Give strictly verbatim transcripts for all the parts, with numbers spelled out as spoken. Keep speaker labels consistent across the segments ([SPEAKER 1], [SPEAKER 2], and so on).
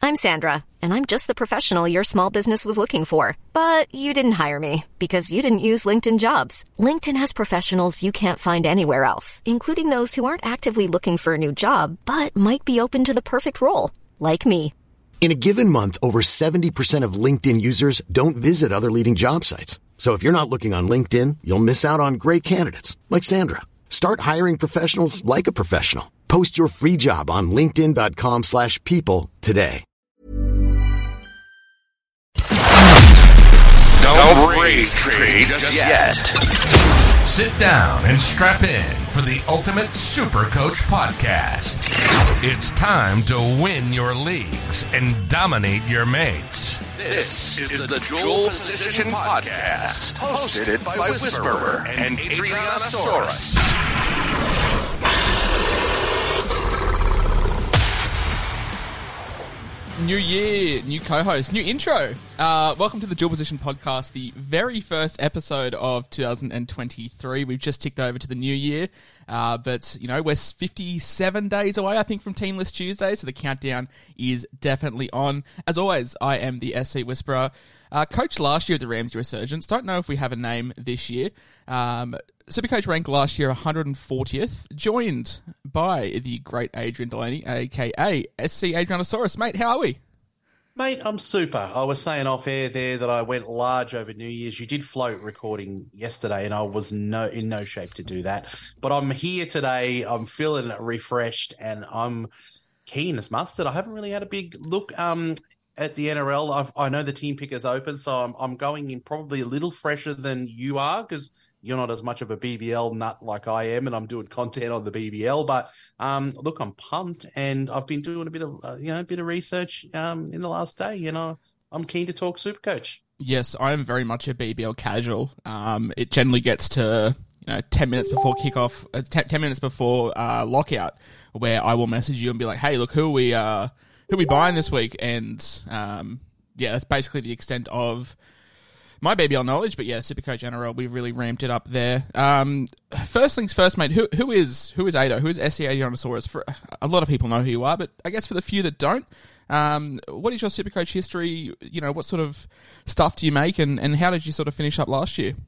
[SPEAKER 1] I'm Sandra, and I'm just the professional your small business was looking for. But you didn't hire me because you didn't use LinkedIn Jobs. LinkedIn has professionals you can't find anywhere else, including those who aren't actively looking for a new job, but might be open to the perfect role, like me.
[SPEAKER 2] In a given month, over seventy percent of LinkedIn users don't visit other leading job sites. So if you're not looking on LinkedIn, you'll miss out on great candidates like Sandra. Start hiring professionals like a professional. Post your free job on linkedin.com slash people today.
[SPEAKER 3] Don't raise trade just yet. Sit down and strap in for the Ultimate Supercoach Podcast. It's time to win your leagues and dominate your mates. This is the Dual Position Podcast, hosted by Whisperer and Adrianasaurus.
[SPEAKER 4] New year, new co-host, new intro. Uh, welcome to the Dual Position Podcast, the very first episode of two thousand twenty-three. We've just ticked over to the new year, uh, but, you know, we're fifty-seven days away, I think, from Team List Tuesday, so the countdown is definitely on. As always, I am the S C Whisperer. Uh, coached last year at the Ramsey Resurgence. Don't know if we have a name this year. Um, Supercoach ranked last year one hundred fortieth, joined by the great Adrian Delaney, a k a. S C Adrianasaurus. Mate, how are we?
[SPEAKER 5] Mate, I'm super. I was saying off air there that I went large over New Year's. You did float recording yesterday, and I was no in no shape to do that. But I'm here today. I'm feeling refreshed, and I'm keen as mustard. I haven't really had a big look um, at the N R L. I've, I know the team picker's open, so I'm, I'm going in probably a little fresher than you are because you're not as much of a B B L nut like I am, and I'm doing content on the B B L. But um, look, I'm pumped, and I've been doing a bit of uh, you know a bit of research um, in the last day. You know, I'm keen to talk Supercoach.
[SPEAKER 4] Yes, I am very much a B B L casual. Um, it generally gets to you know ten minutes before kickoff, uh, ten, ten minutes before uh, lockout, where I will message you and be like, "Hey, look, who are we uh, who are we buying this week?" And um, yeah, that's basically the extent of my B B L knowledge, but yeah, Supercoach N R L, we've really ramped it up there. Um, first things first, mate, who who is who is Ado? Who is S C Adrianasaurus? For a lot of people know who you are, but I guess for the few that don't, um, what is your Supercoach history? You know, what sort of stuff do you make, and, and how did you sort of finish up last year?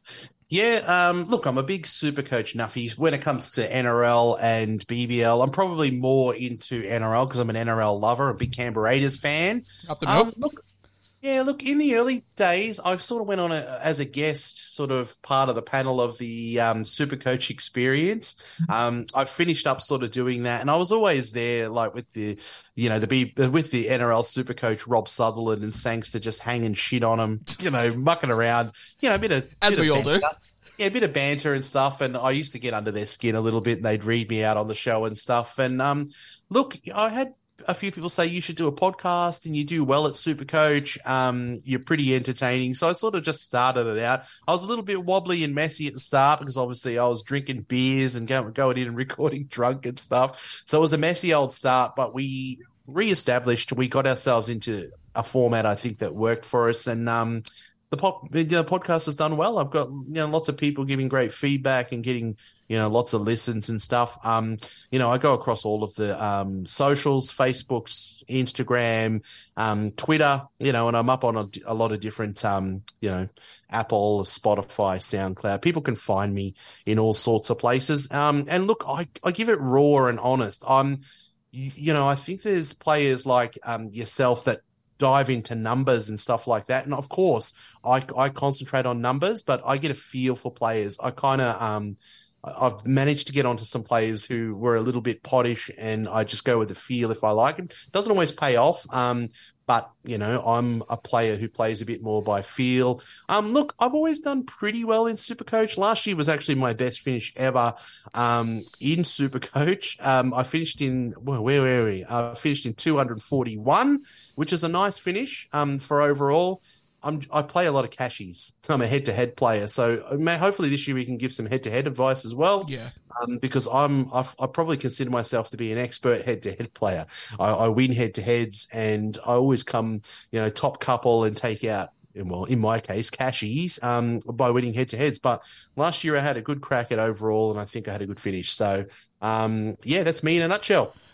[SPEAKER 5] Yeah, um, look, I'm a big Supercoach nuffy. When it comes to N R L and B B L, I'm probably more into N R L because I'm an N R L lover, a big Canberra Raiders fan.
[SPEAKER 4] Up the milk.
[SPEAKER 5] Um, look, Yeah, look, in the early days, I sort of went on a, as a guest, sort of part of the panel of the um, Supercoach experience. Um, I finished up sort of doing that, and I was always there, like with the, you know, the B, with the N R L Supercoach Rob Sutherland and Sangster just hanging shit on him, you know, mucking around, you know, a bit of
[SPEAKER 4] as
[SPEAKER 5] bit
[SPEAKER 4] we
[SPEAKER 5] of
[SPEAKER 4] all
[SPEAKER 5] banter.
[SPEAKER 4] do.
[SPEAKER 5] Yeah, a bit of banter and stuff, and I used to get under their skin a little bit, and they'd read me out on the show and stuff. And um, look, I had a few people say you should do a podcast, and you do well at Supercoach. Um, you're pretty entertaining. So I sort of just started it out. I was a little bit wobbly and messy at the start because obviously I was drinking beers and going, going in and recording drunk and stuff. So it was a messy old start, but we reestablished, we got ourselves into a format I think that worked for us. And um, the, pop, the podcast has done well. I've got you know lots of people giving great feedback and getting you know lots of listens and stuff. Um, you know I go across all of the um socials, Facebooks, Instagram, um, Twitter. You know, and I'm up on a, a lot of different um you know Apple, Spotify, SoundCloud. People can find me in all sorts of places. Um, and look, I I give it raw and honest. I'm you, you know I think there's players like um yourself that dive into numbers and stuff like that. And of course, I, I concentrate on numbers, but I get a feel for players. I kind of, um, I've managed to get onto some players who were a little bit pottish, and I just go with the feel if I like them. Doesn't always pay off, um, but, you know, I'm a player who plays a bit more by feel. Um, look, I've always done pretty well in Supercoach. Last year was actually my best finish ever um, in Supercoach. Um, I finished in, well, where were we? I finished in two hundred forty-one, which is a nice finish um, for overall. I'm, I play a lot of cashies. I'm a head-to-head player, so may, hopefully this year we can give some head-to-head advice as well.
[SPEAKER 4] Yeah,
[SPEAKER 5] um, because I'm I've, I probably consider myself to be an expert head-to-head player. I, I win head-to-heads, and I always come, you know, top couple and take out, well, in my case, cashies um, by winning head-to-heads. But last year I had a good crack at overall, and I think I had a good finish. So um, yeah, that's me in a nutshell.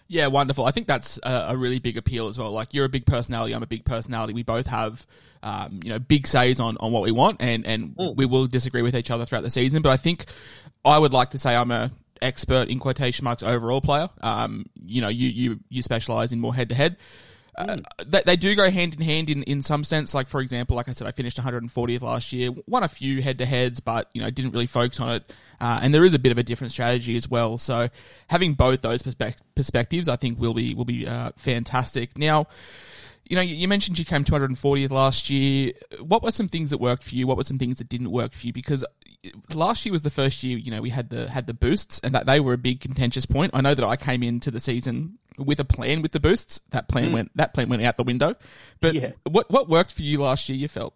[SPEAKER 4] Yeah, wonderful. I think that's a, a really big appeal as well. Like, you're a big personality, I'm a big personality. We both have, um, you know, big says on, on what we want, and, and mm. we will disagree with each other throughout the season. But I think I would like to say I'm a expert, in quotation marks, overall player. Um, you know, you you you specialize in more head to head. Uh, they, they do go hand in hand in, in some sense. Like, for example, like I said, I finished one hundred fortieth last year, won a few head-to-heads, but, you know, didn't really focus on it. Uh, and there is a bit of a different strategy as well. So having both those perspe- perspectives, I think, will be will be uh, fantastic. Now, you know, you, you mentioned you came two hundred fortieth last year. What were some things that worked for you? What were some things that didn't work for you? Because last year was the first year, you know, we had the had the boosts, and that they were a big contentious point. I know that I came into the season with a plan with the boosts. That plan mm. went that plan went out the window. But yeah. what what worked for you last year, you felt?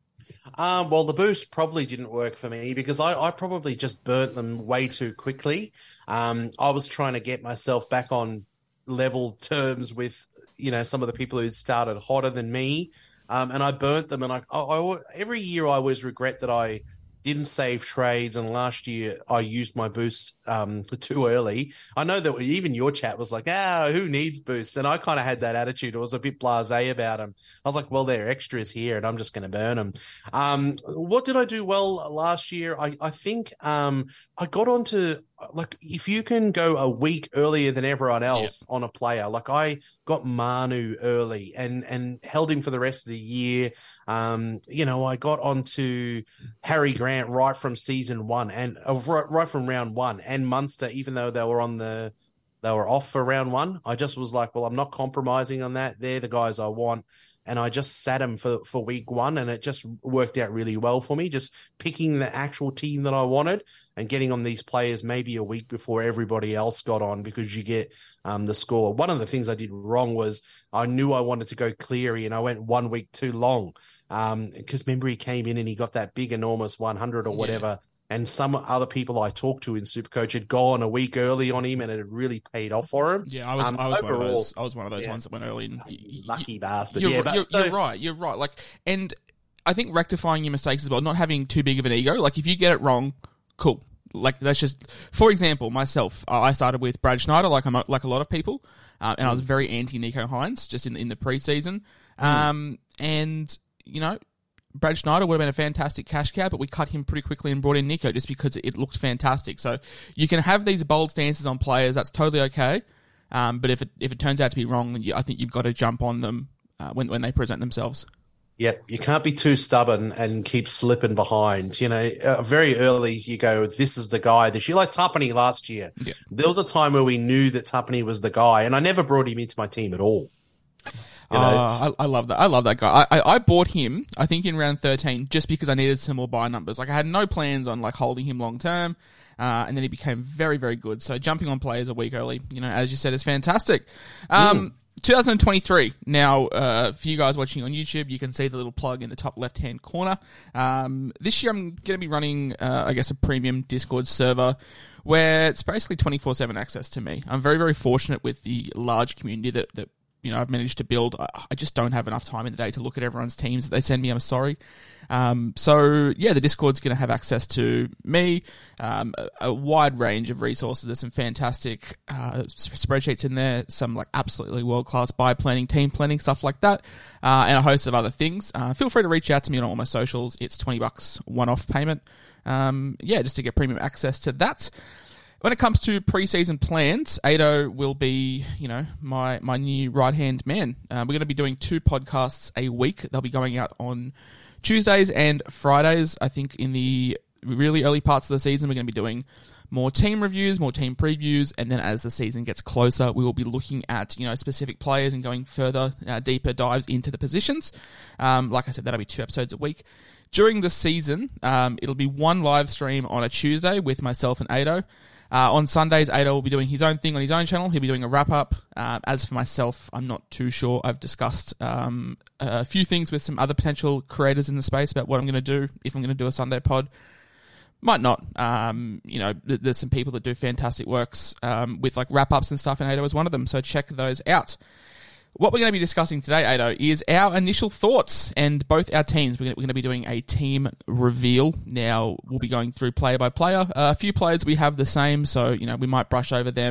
[SPEAKER 5] Um, well, the boost probably didn't work for me because I, I probably just burnt them way too quickly. Um, I was trying to get myself back on level terms with, you know, some of the people who started hotter than me. Um, and I burnt them. And I, I, I every year I always regret that I didn't save trades, and last year I used my boost um, too early. I know that even your chat was like, ah, who needs boosts? And I kind of had that attitude. I was a bit blasé about them. I was like, well, they're extras here, and I'm just going to burn them. Um, what did I do well last year? I, I think um, I got onto, like, if you can go a week earlier than everyone else yeah. on a player, like I got Manu early and, and held him for the rest of the year. Um, you know, I got onto Harry Grant right from season one and uh, right, right from round one, and Munster, even though they were on the, they were off for round one. I just was like, well, I'm not compromising on that. They're the guys I want. And I just sat him for, for week one, and it just worked out really well for me, just picking the actual team that I wanted and getting on these players maybe a week before everybody else got on, because you get um, the score. One of the things I did wrong was I knew I wanted to go Cleary, and I went one week too long because um, remember he came in and he got that big, enormous one hundred or whatever. Yeah. And some other people I talked to in Supercoach had gone a week early on him, and it had really paid off for him.
[SPEAKER 4] Yeah, I was, um, I was overall, one of those. I was one of those yeah. ones that went early. And
[SPEAKER 5] lucky you, bastard.
[SPEAKER 4] You're,
[SPEAKER 5] yeah, but
[SPEAKER 4] you're,
[SPEAKER 5] so,
[SPEAKER 4] you're right. You're right. Like, and I think rectifying your mistakes as well, not having too big of an ego. Like, if you get it wrong, cool. Like, that's just, for example, myself. Uh, I started with Brad Schneider, like I'm like a lot of people, uh, and I was very anti Nico Hines just in in the preseason. Um, mm. and you know. Brad Schneider would have been a fantastic cash cow, but we cut him pretty quickly and brought in Nico just because it looked fantastic. So you can have these bold stances on players. That's totally okay. Um, but if it if it turns out to be wrong, then you, I think you've got to jump on them uh, when when they present themselves.
[SPEAKER 5] Yep, you can't be too stubborn and keep slipping behind. You know, uh, very early you go, this is the guy this year. Like Tuppeny last year. Yeah. There was a time where we knew that Tuppeny was the guy, and I never brought him into my team at all.
[SPEAKER 4] You know? uh, I, I love that. I love that guy. I, I, I bought him, I think, in round thirteen just because I needed some more buy numbers. Like, I had no plans on like holding him long term, uh, and then he became very, very good. So jumping on players a week early, you know, as you said, is fantastic. Um, mm. twenty twenty-three. Now, uh, for you guys watching on YouTube, you can see the little plug in the top left-hand corner. Um, this year, I'm going to be running, uh, I guess, a premium Discord server where it's basically twenty-four seven access to me. I'm very, very fortunate with the large community that that. You know, I've managed to build. I just don't have enough time in the day to look at everyone's teams that they send me. I'm sorry. Um, so, yeah, the Discord's going to have access to me, um, a, a wide range of resources. There's some fantastic uh, spreadsheets in there, some like absolutely world-class buy planning, team planning, stuff like that, uh, and a host of other things. Uh, feel free to reach out to me on all my socials. It's twenty bucks one-off payment. Um, yeah, just to get premium access to that. When it comes to preseason plans, Ado will be, you know, my, my new right-hand man. Uh, we're going to be doing two podcasts a week. They'll be going out on Tuesdays and Fridays. I think in the really early parts of the season, we're going to be doing more team reviews, more team previews, and then as the season gets closer, we will be looking at, you know, specific players and going further, uh, deeper dives into the positions. Um, like I said, that'll be two episodes a week. During the season, um, it'll be one live stream on a Tuesday with myself and Ado. Uh, on Sundays, Ado will be doing his own thing on his own channel. He'll be doing a wrap-up. Uh, as for myself, I'm not too sure. I've discussed um, a few things with some other potential creators in the space about what I'm going to do, if I'm going to do a Sunday pod. Might not. Um, you know, th- there's some people that do fantastic works um, with like wrap-ups and stuff, and Ado is one of them, so check those out. What we're going to be discussing today, Ado, is our initial thoughts, and both our teams. We're going to be doing a team reveal. Now, we'll be going through player by player. Uh, a few players we have the same, so, you know, we might brush over them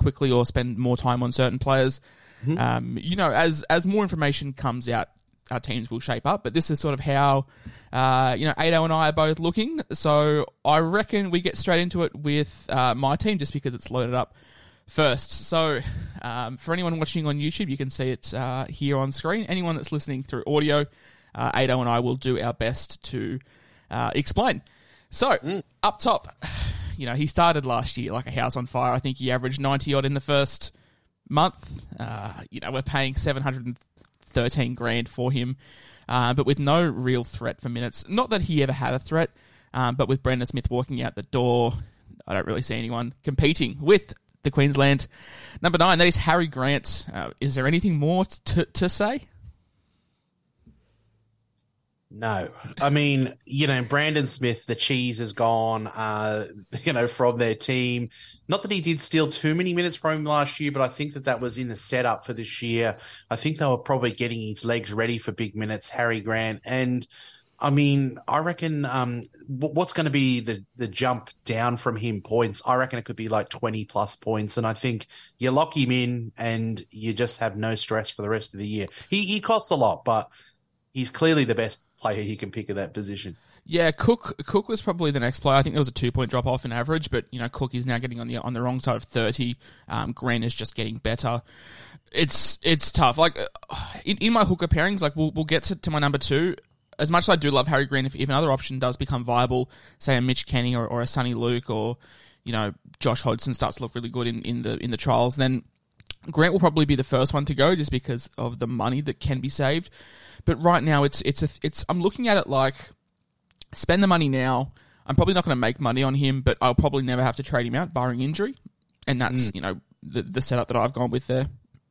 [SPEAKER 4] quickly or spend more time on certain players.
[SPEAKER 5] Mm-hmm.
[SPEAKER 4] Um, you know, as as more information comes out, our teams will shape up. But this is sort of how, uh, you know, Ado and I are both looking. So I reckon we get straight into it with uh, my team just because it's loaded up first. So um, for anyone watching on YouTube, you can see it uh, here on screen. Anyone that's listening through audio, uh, Ado and I will do our best to uh, explain. So mm. up top, you know, he started last year like a house on fire. I think he averaged ninety odd in the first month. Uh, you know, we're paying seven hundred thirteen grand for him, uh, but with no real threat for minutes. Not that he ever had a threat, um, but with Brandon Smith walking out the door, I don't really see anyone competing with the Queensland number nine. That is Harry Grant. Uh, is there anything more to to say?
[SPEAKER 5] No. I mean, you know, Brandon Smith, the cheese is gone, uh, you know, from their team. Not that he did steal too many minutes from him last year, but I think that that was in the setup for this year. I think they were probably getting his legs ready for big minutes, Harry Grant. And, I mean, I reckon um, what's going to be the, the jump down from him points, I reckon it could be like twenty-plus points. And I think you lock him in and you just have no stress for the rest of the year. He, he costs a lot, but he's clearly the best player you can pick at that position.
[SPEAKER 4] Yeah, Cook Cook was probably the next player. I think there was a two-point drop-off in average, but, you know, Cook is now getting on the on the wrong side of thirty. Um, Grant is just getting better. It's it's tough. Like, in, in my hooker pairings, like, we'll, we'll get to, to my number two. As much as I do love Harry Grant, if, if another option does become viable, say a Mitch Kenny or, or a Sonny Luke or, you know, Josh Hodgson starts to look really good in, in the in the trials, then Grant will probably be the first one to go just because of the money that can be saved. But right now, it's it's a, it's. I'm looking at it like, spend the money now. I'm probably not going to make money on him, but I'll probably never have to trade him out, barring injury. And that's, mm. you know, the the setup that I've gone with there.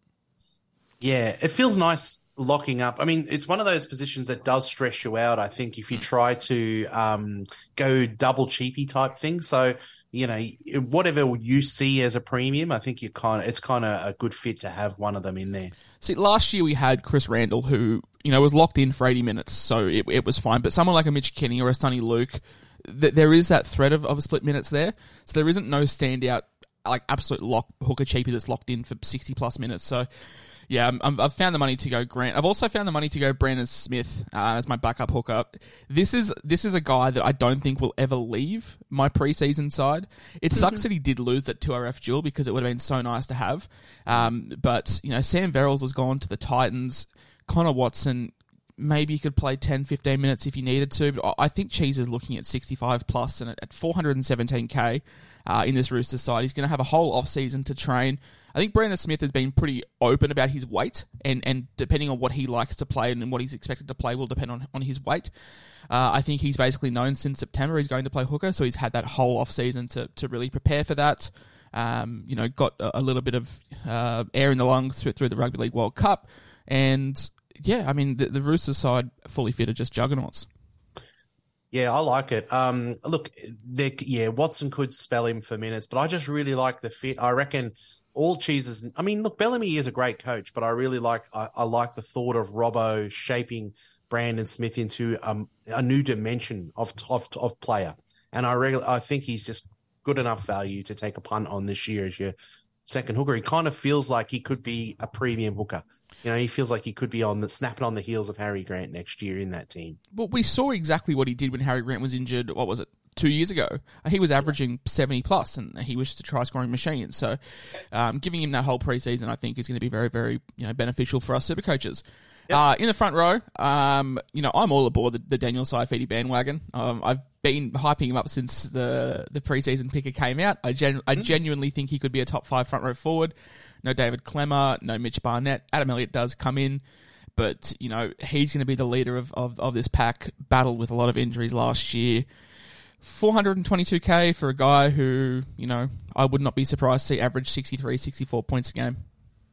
[SPEAKER 5] Yeah, it feels nice locking up. I mean, it's one of those positions that does stress you out, I think, if you try to um, go double cheapy type thing. So, you know, whatever you see as a premium, I think you kind of it's kind of a good fit to have one of them in there.
[SPEAKER 4] See, last year we had Chris Randall, who, you know, was locked in for eighty minutes, so it, it was fine. But someone like a Mitch Kenny or a Sonny Luke, th- there is that threat of, of a split minutes there. So there isn't no standout, like, absolute lock hooker cheapie that's locked in for sixty-plus minutes. So, yeah, I'm, I've found the money to go Grant. I've also found the money to go Brandon Smith uh, as my backup hooker. This is this is a guy that I don't think will ever leave my preseason side. It sucks that he did lose that two R F duel because it would have been so nice to have. Um, but, you know, Sam Verrills has gone to the Titans. Connor Watson, maybe he could play ten, fifteen minutes if he needed to. But I think Cheese is looking at sixty-five plus, and at four hundred seventeen K uh, in this Roosters side, he's going to have a whole off-season to train. I think Brandon Smith has been pretty open about his weight, and, and depending on what he likes to play and what he's expected to play will depend on, on his weight. Uh, I think he's basically known since September he's going to play hooker, so he's had that whole off-season to, to really prepare for that. Um, you know, got a, a little bit of uh, air in the lungs through, through the Rugby League World Cup, and yeah, I mean, the, the Roosters side, fully fit, are just juggernauts.
[SPEAKER 5] Yeah, I like it. Um, look, yeah, Watson could spell him for minutes, but I just really like the fit. I reckon all cheeses. I mean, look, Bellamy is a great coach, but I really like I, I like the thought of Robbo shaping Brandon Smith into um, a new dimension of of, of player, and I really I think he's just good enough value to take a punt on this year as your second hooker. He kind of feels like he could be a premium hooker. You know, he feels like he could be on the snapping on the heels of Harry Grant next year in that team.
[SPEAKER 4] Well, we saw exactly what he did when Harry Grant was injured. What was it? Two years ago, he was averaging seventy plus, and he was just a try scoring machine. So, um, giving him that whole preseason, I think, is going to be very, very, you know, beneficial for us super coaches. Yep. Uh, in the front row, um, you know, I'm all aboard the, the Daniel Saifiti bandwagon. Um, I've been hyping him up since the the preseason picker came out. I gen- mm-hmm. I genuinely think he could be a top five front row forward. No David Clemmer, no Mitch Barnett. Adam Elliott does come in, but, you know, he's going to be the leader of, of, of this pack. Battled with a lot of injuries last year. four hundred twenty-two K for a guy who, you know, I would not be surprised to see average sixty-three, sixty-four points a game.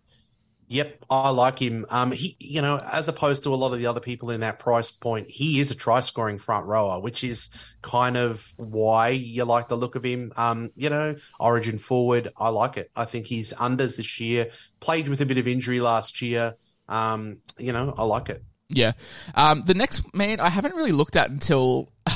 [SPEAKER 5] Yep, I like him. Um, he, you know, as opposed to a lot of the other people in that price point, he is a try-scoring front rower, which is kind of why you like the look of him. Um, you know, Origin forward, I like it. I think he's unders this year, played with a bit of injury last year. Um, you know, I like it.
[SPEAKER 4] Yeah. Um, the next man I haven't really looked at until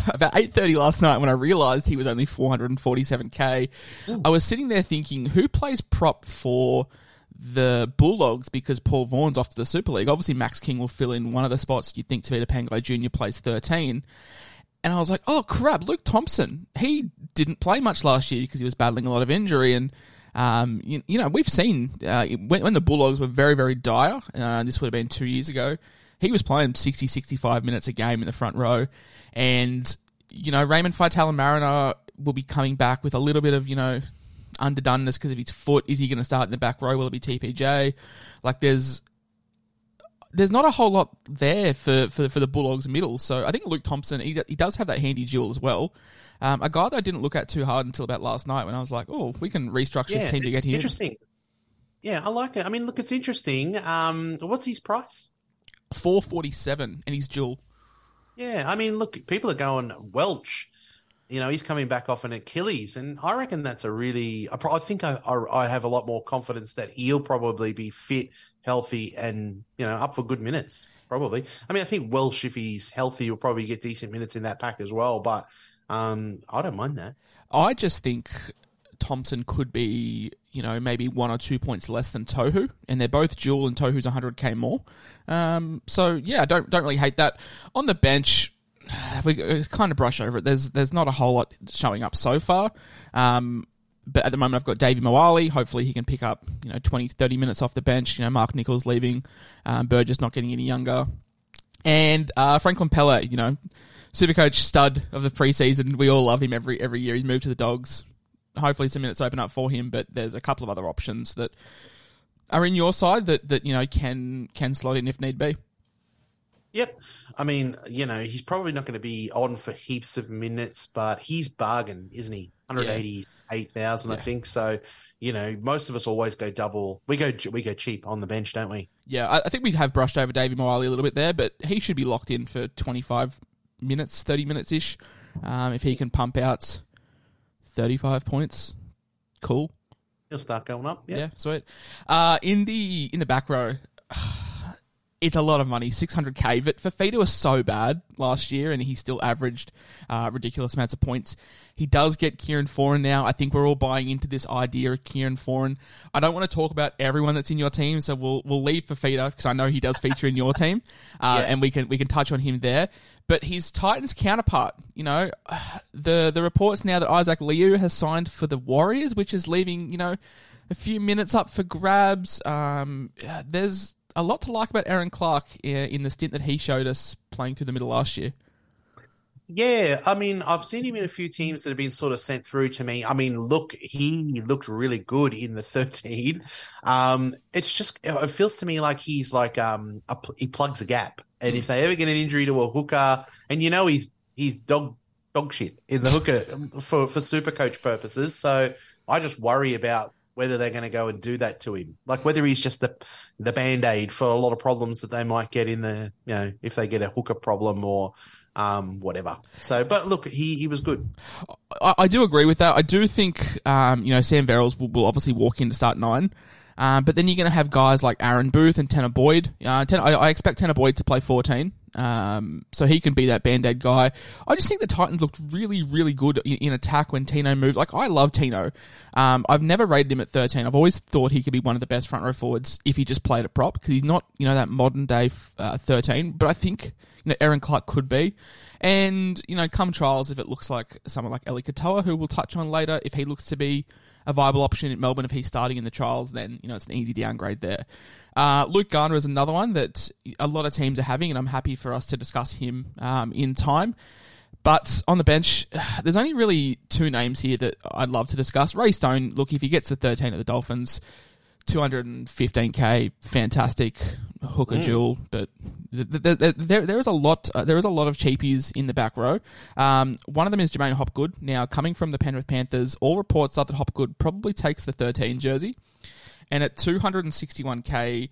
[SPEAKER 4] about eight thirty last night when I realised he was only four hundred forty-seven K, Ooh. I was sitting there thinking, who plays prop for the Bulldogs because Paul Vaughan's off to the Super League? Obviously, Max King will fill in one of the spots. You'd think Tevita Pangai Junior plays thirteen. And I was like, oh, crap, Luke Thompson. He didn't play much last year because he was battling a lot of injury. And, um, you, you know, we've seen uh, when, when the Bulldogs were very, very dire, uh, this would have been two years ago, he was playing sixty, sixty-five minutes a game in the front row. And, you know, Raymond Faitala-Mariner will be coming back with a little bit of, you know, underdoneness because of his foot. Is he going to start in the back row? Will it be T P J? Like, there's there's not a whole lot there for, for, for the Bulldogs middle. So I think Luke Thompson, he, he does have that handy duel as well. Um, a guy that I didn't look at too hard until about last night when I was like, oh, we can restructure
[SPEAKER 5] yeah,
[SPEAKER 4] this team to get him.
[SPEAKER 5] Interesting. Yeah, I like it. I mean, look, it's interesting. Um, what's his price?
[SPEAKER 4] four forty-seven, and he's dual.
[SPEAKER 5] Yeah, I mean, look, people are going Welch. You know, he's coming back off an Achilles, and I reckon that's a really. I, I think I, I, I have a lot more confidence that he'll probably be fit, healthy, and you know, up for good minutes. Probably. I mean, I think Welsh, if he's healthy, will probably get decent minutes in that pack as well. But um, I don't mind that.
[SPEAKER 4] I just think Thompson could be, you know, maybe one or two points less than Tohu, and they're both dual, and Tohu's one hundred K more. Um, so yeah, I don't don't really hate that. On the bench, we kind of brush over it. There's there's not a whole lot showing up so far. Um, but at the moment, I've got Davey Moali. Hopefully, he can pick up, you know, twenty, thirty minutes off the bench. You know, Mark Nichols leaving, um, Burgess not getting any younger, and uh, Franklin Pella, you know, Supercoach stud of the preseason. We all love him every every year. He's moved to the Dogs. Hopefully, some minutes open up for him. But there's a couple of other options that are in your side that, that you know can can slot in if need be.
[SPEAKER 5] Yep. I mean, you know, he's probably not going to be on for heaps of minutes, but he's bargain, isn't he? one eighty-eight thousand, yeah. I think. So, you know, most of us always go double. We go we go cheap on the bench, don't we?
[SPEAKER 4] Yeah, I, I think we have brushed over Davey Moali a little bit there, but he should be locked in for twenty-five minutes, thirty minutes-ish. Um, if he can pump out thirty-five points, cool.
[SPEAKER 5] He'll start going up, yeah.
[SPEAKER 4] Yeah, sweet. Uh, in the in the back row, it's a lot of money, six hundred K. But Fafita was so bad last year, and he still averaged uh, ridiculous amounts of points. He does get Kieran Foran now. I think we're all buying into this idea of Kieran Foran. I don't want to talk about everyone that's in your team, so we'll we'll leave Fafita because I know he does feature in your team, uh, yeah. and we can we can touch on him there. But his Titans counterpart, you know, the the reports now that Isaac Liu has signed for the Warriors, which is leaving, you know, a few minutes up for grabs. Um, there's a lot to like about Aaron Clark in the stint that he showed us playing through the middle last year.
[SPEAKER 5] Yeah, I mean, I've seen him in a few teams that have been sort of sent through to me. I mean, look, he looked really good in the thirteen. Um, it's just, it feels to me like he's like, um, a, he plugs a gap. And if they ever get an injury to a hooker, and you know he's he's dog dog shit in the hooker for, for super coach purposes, so I just worry about whether they're going to go and do that to him. Like whether he's just the the Band-Aid for a lot of problems that they might get in the, you know, if they get a hooker problem or um, whatever. So, but look, he, he was good.
[SPEAKER 4] I, I do agree with that. I do think, um, you know, Sam Verrills will, will obviously walk in to start nine. Um, but then you're going to have guys like Aaron Booth and Tanner Boyd. Uh, Tanner, I, I expect Tanner Boyd to play fourteen, um, so he can be that Band-Aid guy. I just think the Titans looked really, really good in, in attack when Tino moved. Like, I love Tino. Um, I've never rated him at thirteen. I've always thought he could be one of the best front row forwards if he just played a prop, because he's not, you know, that modern-day uh, thirteen. But I think, you know, Aaron Clark could be. And, you know, come trials, if it looks like someone like Eli Katoa, who we'll touch on later, if he looks to be a viable option in Melbourne, if he's starting in the trials, then, you know, it's an easy downgrade there. Uh, Luke Garner is another one that a lot of teams are having, and I'm happy for us to discuss him um, in time. But on the bench, there's only really two names here that I'd love to discuss. Ray Stone, look, if he gets to thirteen at the Dolphins, two hundred fifteen K, fantastic hooker mm. duel. But there, there, there, there is a lot. Uh, there is a lot of cheapies in the back row. Um, one of them is Jermaine Hopgood. Now, coming from the Penrith Panthers, all reports are that Hopgood probably takes the thirteen jersey, and at two hundred sixty-one K,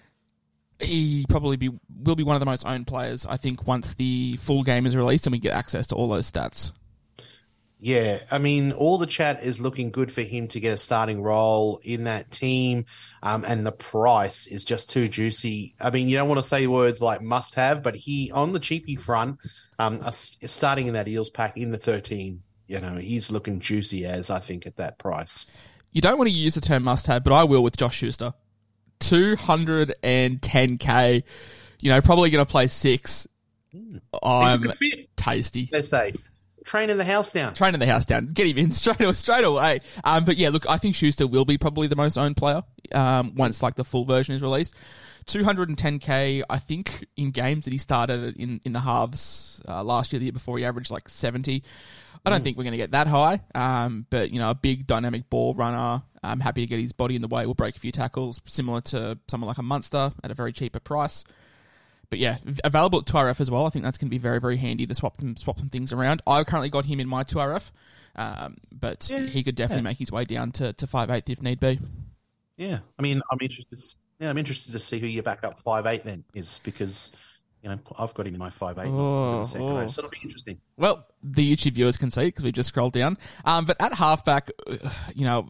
[SPEAKER 4] he probably be will be one of the most owned players, I think, once the full game is released and we get access to all those stats.
[SPEAKER 5] Yeah, I mean, all the chat is looking good for him to get a starting role in that team, um, and the price is just too juicy. I mean, you don't want to say words like must have, but he, on the cheapie front, um, uh, starting in that Eels pack in the thirteen, you know, he's looking juicy as, I think, at that price.
[SPEAKER 4] You don't want to use the term must have, but I will with Josh Schuster. two hundred ten K, you know, probably going to play six.
[SPEAKER 5] Mm.
[SPEAKER 4] I'm tasty.
[SPEAKER 5] Let's say. Training the house down.
[SPEAKER 4] Training the house down. Get him in straight away. Straight away. Um, but yeah, look, I think Schuster will be probably the most owned player um, once like the full version is released. two hundred ten K, I think, in games that he started in, in the halves uh, last year, the year before, he averaged like seventy. I don't mm. think we're going to get that high, um, but, you know, a big dynamic ball runner. I'm happy to get his body in the way. Will break a few tackles, similar to someone like a Munster at a very cheaper price. But yeah, available at two R F as well. I think that's going to be very, very handy to swap them, swap some things around. I've currently got him in my two R F, um, but yeah, he could definitely yeah. make his way down to, to five eight if need be.
[SPEAKER 5] Yeah, I mean, I'm interested. Yeah, I'm interested to see who your backup five eight then is, because you know I've got him in my five eight. Oh, so it'll be interesting.
[SPEAKER 4] Well, the YouTube viewers can see because we just scrolled down. Um, but at halfback, you know.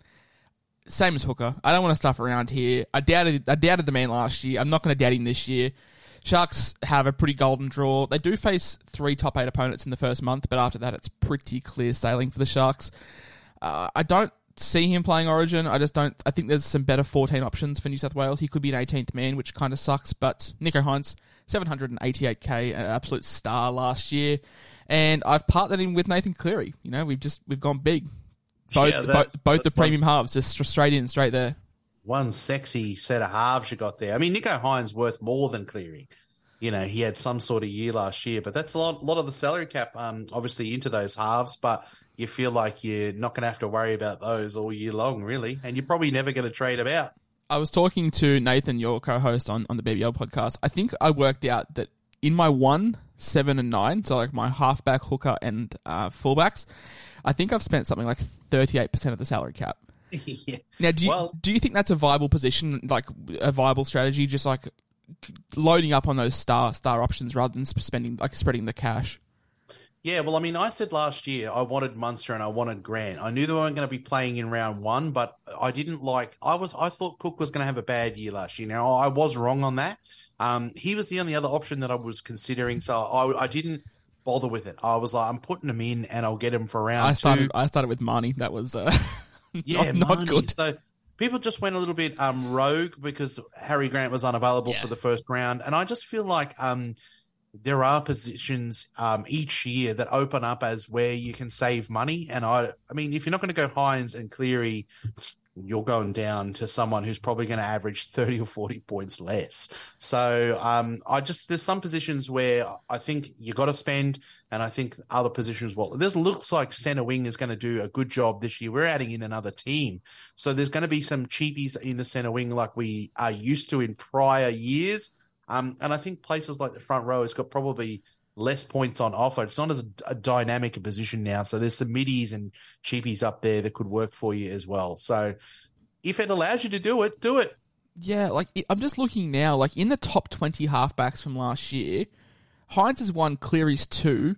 [SPEAKER 4] Same as Hooker. I don't want to stuff around here. I doubted I doubted the man last year. I'm not going to doubt him this year. Sharks have a pretty golden draw. They do face three top eight opponents in the first month, but after that, it's pretty clear sailing for the Sharks. Uh, I don't see him playing Origin. I just don't. I think there's some better fourteen options for New South Wales. He could be an eighteenth man, which kind of sucks. But Nicho Hynes, seven hundred eighty-eight K, an absolute star last year, and I've partnered him with Nathan Cleary. You know, we've just we've gone big. Both yeah, both, both the premium one, halves, just straight in, straight there.
[SPEAKER 5] One sexy set of halves you got there. I mean, Nicho Hynes worth more than Cleary. You know, he had some sort of year last year, but that's a lot, a lot of the salary cap, um, obviously into those halves. But you feel like you're not going to have to worry about those all year long, really, and you're probably never going to trade them out.
[SPEAKER 4] I was talking to Nathan, your co-host on, on the B B L podcast. I think I worked out that in my one, seven, and nine, so like my halfback, hooker, and uh, fullbacks, I think I've spent something like thirty-eight percent of the salary cap.
[SPEAKER 5] yeah.
[SPEAKER 4] Now, do you,
[SPEAKER 5] well,
[SPEAKER 4] do you think that's a viable position, like a viable strategy, just like loading up on those star star options rather than spending, like spreading the cash?
[SPEAKER 5] Yeah, well, I mean, I said last year I wanted Munster and I wanted Grant. I knew they weren't going to be playing in round one, but I didn't like. I was. I thought Cook was going to have a bad year last year. Now I was wrong on that. Um, he was the only other option that I was considering, so I, I didn't bother with it. I was like, I'm putting him in, and I'll get him for round
[SPEAKER 4] I started,
[SPEAKER 5] two.
[SPEAKER 4] I started with Marnie. That was uh,
[SPEAKER 5] yeah,
[SPEAKER 4] not, not
[SPEAKER 5] Marnie.
[SPEAKER 4] good.
[SPEAKER 5] So people just went a little bit um, rogue because Harry Grant was unavailable
[SPEAKER 4] yeah.
[SPEAKER 5] for the first round, and I just feel like um, there are positions um, each year that open up as where you can save money. And I, I mean, if you're not going to go Hynes and Cleary, you're going down to someone who's probably going to average thirty or forty points less. So um, I just, there's some positions where I think you got to spend, and I think other positions, well, this looks like center wing is going to do a good job this year. We're adding in another team. So there's going to be some cheapies in the center wing like we are used to in prior years. Um, and I think places like the front row has got probably less points on offer. It's not as a, a dynamic a position now. So there's some middies and cheapies up there that could work for you as well. So if it allows you to do it, do it.
[SPEAKER 4] Yeah, like I'm just looking now, like in the top twenty halfbacks from last year, Hynes is one, Cleary's two,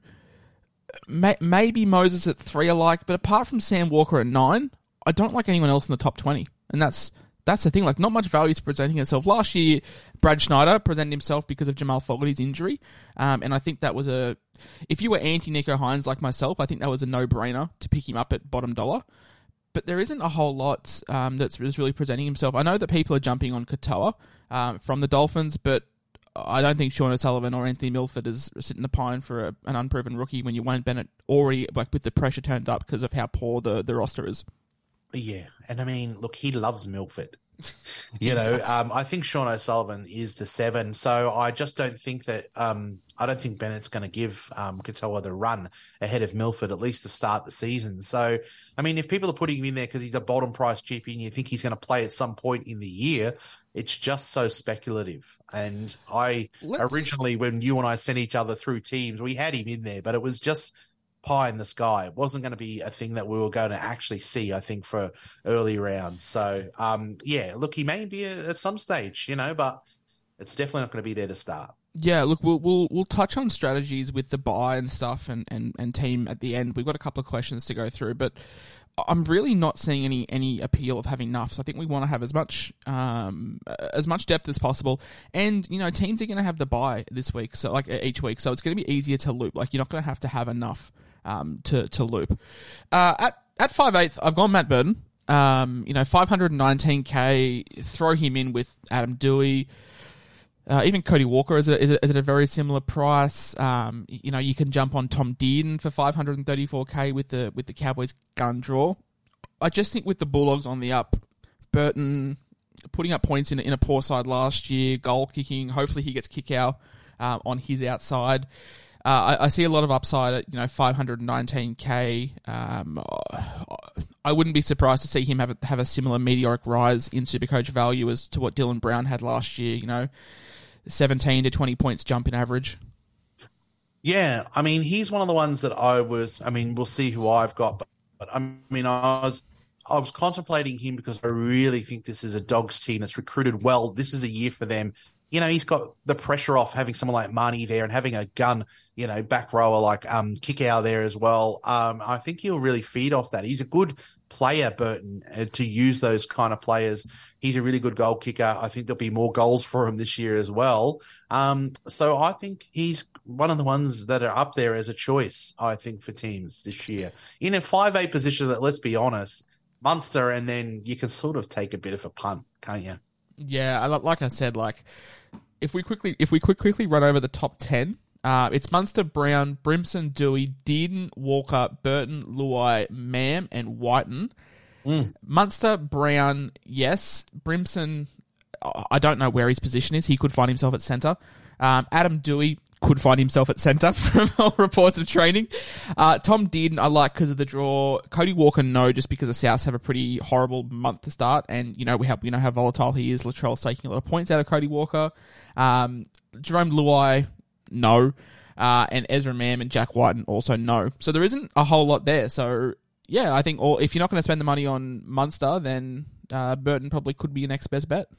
[SPEAKER 4] may, maybe Moses at three alike, but apart from Sam Walker at nine, I don't like anyone else in the top twenty. And that's that's the thing, like not much value is presenting itself. Last year, Brad Schneider presented himself because of Jamal Fogarty's injury, um, and I think that was a, if you were anti-Nicho Hynes like myself, I think that was a no-brainer to pick him up at bottom dollar. But there isn't a whole lot um, that's really presenting himself. I know that people are jumping on Katoa um, from the Dolphins, but I don't think Sean O'Sullivan or Anthony Milford is sitting the pine for a, an unproven rookie when you Wayne Bennett already, like with the pressure turned up because of how poor the, the roster is.
[SPEAKER 5] Yeah, and I mean, look, he loves Milford. You know, um, I think Sean O'Sullivan is the seven, so I just don't think that um, I don't think Bennett's going to give um, Katoa the run ahead of Milford, at least to start the season. So, I mean, if people are putting him in there because he's a bottom price G P and you think he's going to play at some point in the year, it's just so speculative. And I Let's... originally, when you and I sent each other through teams, we had him in there, but it was just pie in the sky. It wasn't going to be a thing that we were going to actually see, I think, for early rounds. So, um, yeah, look, he may be a, at some stage, you know, but it's definitely not going to be there to start.
[SPEAKER 4] Yeah, look, we'll we'll we'll touch on strategies with the buy and stuff and, and, and team at the end. We've got a couple of questions to go through, but I'm really not seeing any any appeal of having nuffs. I think we want to have as much um as much depth as possible, and you know teams are going to have the buy this week, so like each week, so it's going to be easier to loop. Like you're not going to have to have enough um to to loop. Uh, at at five eighth, I've gone Matt Burton. Um, you know, five hundred nineteen K. Throw him in with Adam Dewey. Uh, even Cody Walker is, a, is, a, is at a very similar price. Um, you know, you can jump on Tom Dearden for five hundred thirty-four K with the with the Cowboys gun draw. I just think with the Bulldogs on the up, Burton putting up points in, in a poor side last year, goal kicking. Hopefully he gets kick out uh, on his outside. Uh, I, I see a lot of upside at you know five hundred nineteen K. Um, I wouldn't be surprised to see him have a, have a similar meteoric rise in Supercoach value as to what Dylan Brown had last year. You know. seventeen to twenty points jump in average.
[SPEAKER 5] Yeah, I mean, he's one of the ones that I was, I mean, we'll see who I've got, but, but I mean, I was I was contemplating him because I really think this is a Dogs team that's recruited well. This is a year for them. You know, he's got the pressure off having someone like Marnie there and having a gun, you know, back rower like um, Kickow there as well. Um, I think he'll really feed off that. He's a good player, Burton, uh, to use those kind of players. He's a really good goal kicker. I think there'll be more goals for him this year as well. Um, so I think he's one of the ones that are up there as a choice, I think, for teams this year. In a five eight position that, let's be honest, Munster, and then you can sort of take a bit of a punt, can't you?
[SPEAKER 4] Yeah, I- like I said, like if we quickly if we quick, quickly run over the top ten, uh, it's Munster, Brown, Brimson, Dewey, Dearden, Walker, Burton, Luai, Mam, and Whiten.
[SPEAKER 5] Mm.
[SPEAKER 4] Munster, Brown, yes. Brimson, I don't know where his position is. He could find himself at centre. Um, Adam Dewey could find himself at centre from all reports of training. Uh, Tom Dearden, I like because of the draw. Cody Walker, no, just because the Souths have a pretty horrible month to start, and you know we have we know how volatile he is. Latrell's taking a lot of points out of Cody Walker. Um, Jerome Luai, no, uh, and Ezra Mam and Jack Whiten also no. So there isn't a whole lot there. So yeah, I think all, if you're not going to spend the money on Munster, then uh, Burton probably could be your next best bet.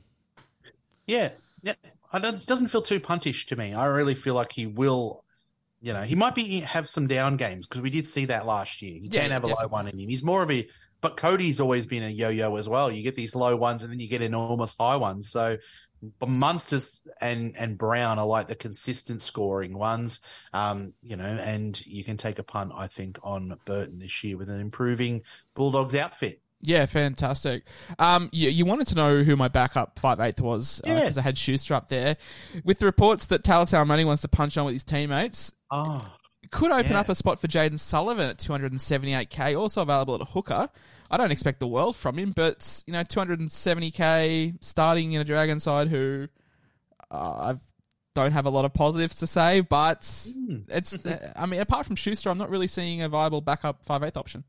[SPEAKER 5] Yeah, yeah. I don't, it doesn't feel too puntish to me. I really feel like he will, you know, he might be have some down games because we did see that last year. He
[SPEAKER 4] Yeah,
[SPEAKER 5] can have a
[SPEAKER 4] definitely.
[SPEAKER 5] low one in him. He's more of a, but Cody's always been a yo-yo as well. You get these low ones and then you get enormous high ones. So but Munsters and, and Brown are like the consistent scoring ones, um, you know, and you can take a punt, I think, on Burton this year with an improving Bulldogs outfit.
[SPEAKER 4] Yeah, fantastic. Um, you, you wanted to know who my backup five eighth was because
[SPEAKER 5] Yeah.
[SPEAKER 4] I had Schuster up there. With the reports that Talatau Money wants to punch on with his teammates,
[SPEAKER 5] Oh,
[SPEAKER 4] could open
[SPEAKER 5] Yeah.
[SPEAKER 4] up a spot for Jaden Sullivan at two hundred seventy-eight K, also available at a hooker. I don't expect the world from him, but you know, two hundred seventy K starting in a Dragon side who uh, I don't have a lot of positives to say, but it's. uh, I mean, apart from Schuster, I'm not really seeing a viable backup five eighth option.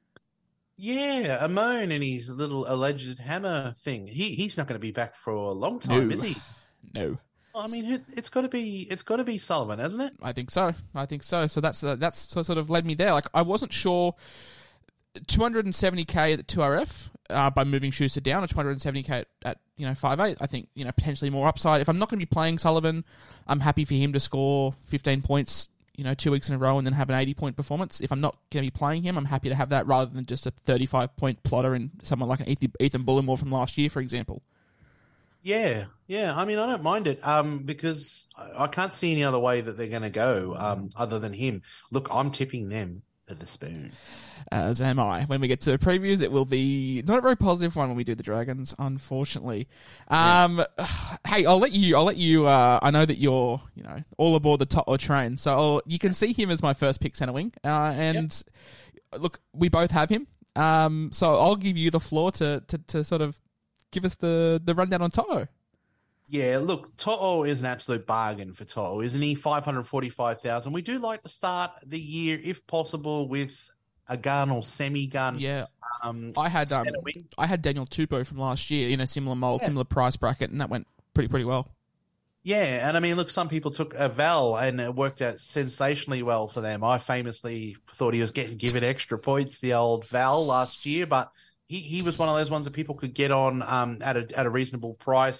[SPEAKER 5] yeah, Amon and his little alleged hammer thing. He he's not going to be back for a long time,
[SPEAKER 4] No.
[SPEAKER 5] is he?
[SPEAKER 4] No.
[SPEAKER 5] I mean, it, it's got to be it's got to be Sullivan, hasn't it?
[SPEAKER 4] I think so. I think so. So that's uh, that's so- sort of led me there. Like I wasn't sure. two hundred seventy K at two R F uh, by moving Schuster down, or two hundred seventy K at, at you know five eight. I think you know potentially more upside. If I'm not going to be playing Sullivan, I'm happy for him to score fifteen points. You know, two weeks in a row and then have an eighty point performance. If I'm not going to be playing him, I'm happy to have that rather than just a thirty-five point plotter in someone like an Ethan, Ethan Bullimore from last year, for example.
[SPEAKER 5] Yeah, yeah. I mean, I don't mind it um, because I, I can't see any other way that they're going to go um, other than him. Look, I'm tipping them for the spoon.
[SPEAKER 4] As am I. When we get to previews, it will be not a very positive one when we do the Dragons, unfortunately. Um, hey, I'll let you. I'll let you. Uh, I know that you're, you know, all aboard the Toto train, so I'll, you can see him as my first pick centre wing. Uh, and look, we both have him. Um, so I'll give you the floor to, to, to sort of give us the, the rundown on Toto.
[SPEAKER 5] Yeah, look, Toto is an absolute bargain for Toto, isn't he? five hundred forty-five thousand. We do like to start the year, if possible, with a gun or semi-gun.
[SPEAKER 4] Yeah,
[SPEAKER 5] Um,
[SPEAKER 4] I had um,
[SPEAKER 5] centre wing.
[SPEAKER 4] I had Daniel Tupou from last year in a similar mold,
[SPEAKER 5] Yeah.
[SPEAKER 4] similar price bracket, and that went pretty pretty well.
[SPEAKER 5] Yeah, and I mean, look, some people took a Val and it worked out sensationally well for them. I famously thought he was getting given extra points, the old Val, last year, but he, he was one of those ones that people could get on um, at a at a reasonable price.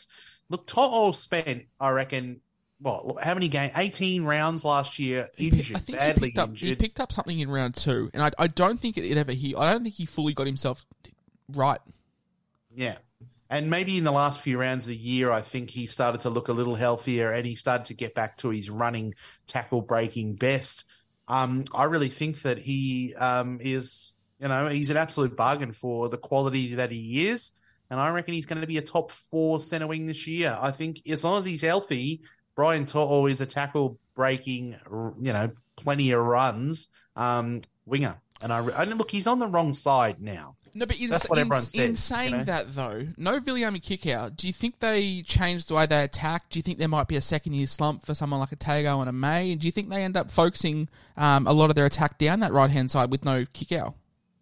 [SPEAKER 5] look, To'o spent, I reckon, what, how many games? eighteen rounds last year, injured,
[SPEAKER 4] I think
[SPEAKER 5] badly
[SPEAKER 4] he picked, up,
[SPEAKER 5] injured.
[SPEAKER 4] he picked up something in round two, and I, I don't think it, it ever. He, I don't think he fully got himself right.
[SPEAKER 5] Yeah. And maybe in the last few rounds of the year, I think he started to look a little healthier and he started to get back to his running, tackle breaking best. Um, I really think that he um, is, you know, he's an absolute bargain for the quality that he is. And I reckon he's going to be a top four centre wing this year. I think as long as he's healthy, Brian To'o is a tackle breaking, you know, plenty of runs um, winger. And I, I look, he's on the wrong side now.
[SPEAKER 4] No, but in,
[SPEAKER 5] That's what
[SPEAKER 4] in,
[SPEAKER 5] everyone
[SPEAKER 4] in
[SPEAKER 5] says,
[SPEAKER 4] saying
[SPEAKER 5] you know?
[SPEAKER 4] that, though, no Viliami kick out, do you think they changed the way they attack? Do you think there might be a second-year slump for someone like a Tago and a May? And do you think they end up focusing um, a lot of their attack down that right-hand side with no kick out?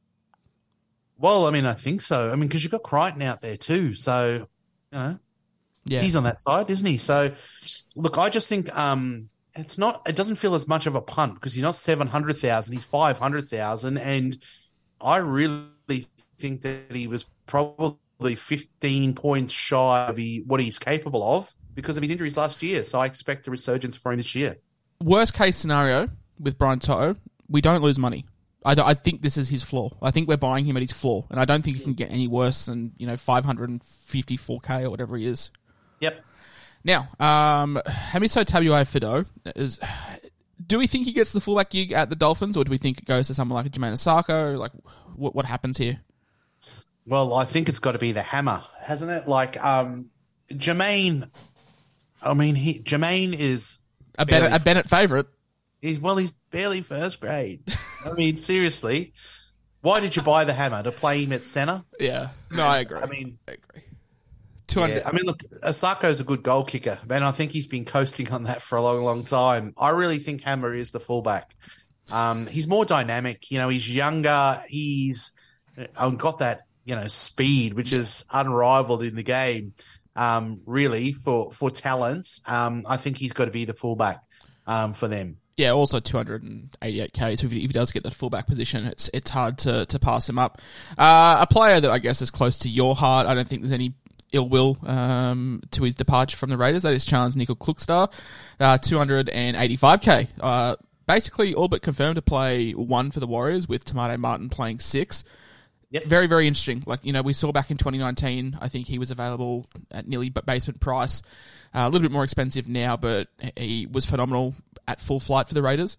[SPEAKER 5] Well, I mean, I think so. I mean, because you've got Crichton out there too. So, you know,
[SPEAKER 4] Yeah.
[SPEAKER 5] he's on that side, isn't he? So, look, I just think um, it's not, it doesn't feel as much of a punt because he's not seven hundred thousand, he's five hundred thousand. And I really think that he was probably fifteen points shy of he, what he's capable of because of his injuries last year. So I expect a resurgence for him this year.
[SPEAKER 4] Worst case scenario with Brian To'o, we don't lose money. I, I think this is his floor. I think we're buying him at his floor, and I don't think it can get any worse than, you know, five hundred fifty-four K or whatever he is.
[SPEAKER 5] Yep.
[SPEAKER 4] Now, um, Hamiso Tabuai-Fidow is. Do we think he gets the fullback gig at the Dolphins, or do we think it goes to someone like a Jermaine Asako? Like, what what happens here?
[SPEAKER 5] Well, I think it's got to be the hammer, hasn't it? Like, um, Jermaine, I mean, he, Jermaine is
[SPEAKER 4] A Bennett,
[SPEAKER 5] barely-
[SPEAKER 4] a Bennett favourite.
[SPEAKER 5] He's well, he's barely first grade. I mean, seriously, why did you buy the hammer to play him at centre?
[SPEAKER 4] Yeah. No, I agree.
[SPEAKER 5] I mean,
[SPEAKER 4] I agree. two hundred.
[SPEAKER 5] yeah, I mean, look, Asako's a good goal kicker, and I think he's been coasting on that for a long, long time. I really think Hammer is the fullback. Um, he's more dynamic. You know, he's younger. He's uh, got that, you know, speed, which is unrivaled in the game. Um, really, for for talents, um, I think he's got to be the fullback um, for them.
[SPEAKER 4] Yeah, also two hundred eighty-eight K, so if he, if he does get that fullback position, it's it's hard to, to pass him up. Uh, a player that I guess is close to your heart, I don't think there's any ill will um, to his departure from the Raiders, that is Charnze Nicoll-Klokstad, uh, two hundred eighty-five K. Uh, basically all but confirmed to play one for the Warriors, with Tamade Martin playing six.
[SPEAKER 5] Yep.
[SPEAKER 4] Very, very interesting. Like, you know, we saw back in twenty nineteen, I think he was available at nearly basement price. Uh, a little bit more expensive now, but he was phenomenal at full flight for the Raiders.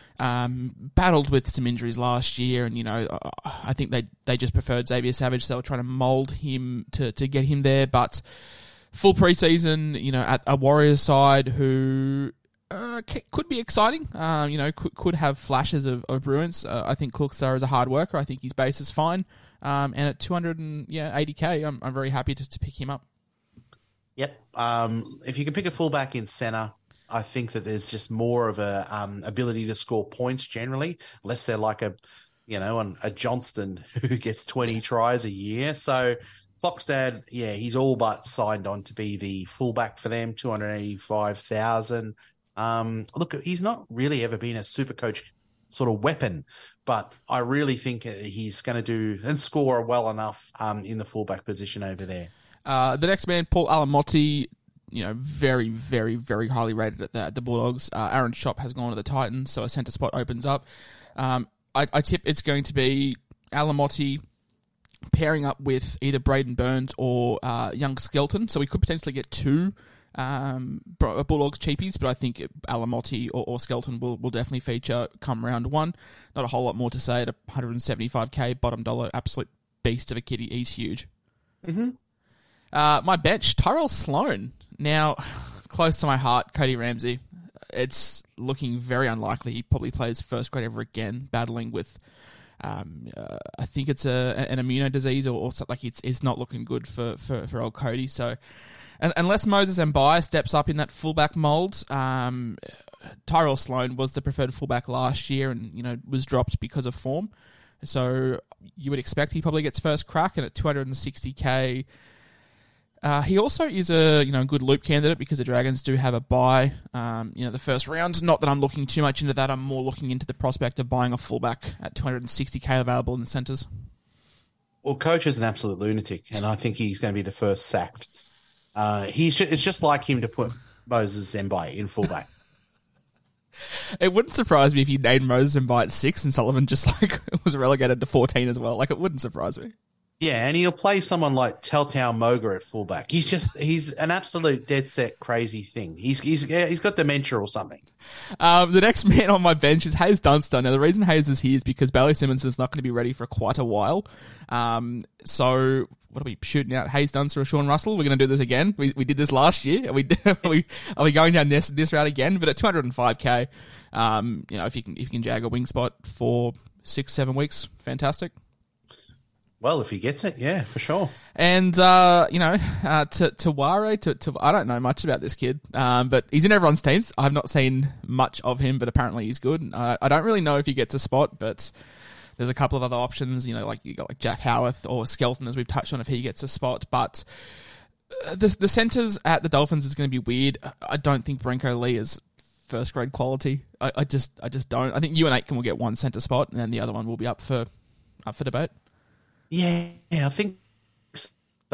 [SPEAKER 4] Um, battled with some injuries last year, and, you know, I think they they just preferred Xavier Savage, so they were trying to mould him to, to get him there. But full preseason, you know, at a Warriors side who uh, could be exciting, uh, you know, could, could have flashes of, of brilliance. Uh, I think Klokstad is a hard worker. I think his base is fine. Um, and at two hundred eighty K, I'm, I'm very happy to, to pick him up.
[SPEAKER 5] Yep. Um, if you can pick a fullback in centre, I think that there's just more of a um, ability to score points generally, unless they're like a, you know, an, a Johnston who gets twenty tries a year. So Klokstad, yeah, he's all but signed on to be the fullback for them, two hundred eighty-five thousand. Um, look, he's not really ever been a super coach sort of weapon, but I really think he's going to do and score well enough um, in the fullback position over there.
[SPEAKER 4] Uh, the next man, Paul Alamotti, you know, very, very, very highly rated at the, at the Bulldogs. Uh, Aaron Schopp has gone to the Titans, so a centre spot opens up. Um, I, I tip it's going to be Alamotti pairing up with either Braden Burns or uh, young Skelton, so we could potentially get two um, Bulldogs cheapies, but I think Alamotti or, or Skelton will, will definitely feature come round one. Not a whole lot more to say at one hundred seventy-five K, bottom dollar, absolute beast of a kitty. He's huge.
[SPEAKER 5] Mm-hmm.
[SPEAKER 4] Uh, my bench, Tyrell Sloan. Now, close to my heart, Cody Ramsey. It's looking very unlikely he probably plays first grade ever again, battling with, um, uh, I think it's a an immuno disease or, or something. Like it's it's not looking good for, for, for old Cody. So, and, unless Moses Mbye steps up in that fullback mould, um, Tyrell Sloan was the preferred fullback last year, and you know was dropped because of form. So you would expect he probably gets first crack, and at two hundred sixty K. Uh, he also is a you know good loop candidate because the Dragons do have a bye. Um, you know the first round. Not that I'm looking too much into that. I'm more looking into the prospect of buying a fullback at two hundred sixty K available in the centres.
[SPEAKER 5] Well, coach is an absolute lunatic, and I think he's going to be the first sacked. Uh, he's just, it's just like him to put Moses Zembai in fullback.
[SPEAKER 4] It wouldn't surprise me if you named Moses and by at six and Sullivan just like was relegated to fourteen as well. Like, it wouldn't surprise me.
[SPEAKER 5] Yeah, and he'll play someone like Telltale Moga at fullback. He's just he's an absolute dead set crazy thing. He's he's he's got dementia or something.
[SPEAKER 4] Um, the next man on my bench is Hayes Dunster. Now, the reason Hayes is here is because Bailey Simmons is not going to be ready for quite a while. Um, so what are we shooting out? Hayes Dunster or Sean Russell? We're going to do this again. We we did this last year. Are we are we, are we going down this this route again? But at two hundred five K, um, you know, if you can if you can jag a wing spot for six seven weeks, fantastic.
[SPEAKER 5] Well, if he gets it, yeah, for sure.
[SPEAKER 4] And, uh, you know, uh, to, to Ware, to, to, I don't know much about this kid, um, but he's in everyone's teams. I've not seen much of him, but apparently he's good. Uh, I don't really know if he gets a spot, but there's a couple of other options, you know, like you got like Jack Howarth or Skelton, as we've touched on, if he gets a spot. But the, the centres at the Dolphins is going to be weird. I don't think Brenko Lee is first grade quality. I, I just, I just don't. I think Ewan Aitken will get one centre spot, and then the other one will be up for, up for debate.
[SPEAKER 5] Yeah, I think so.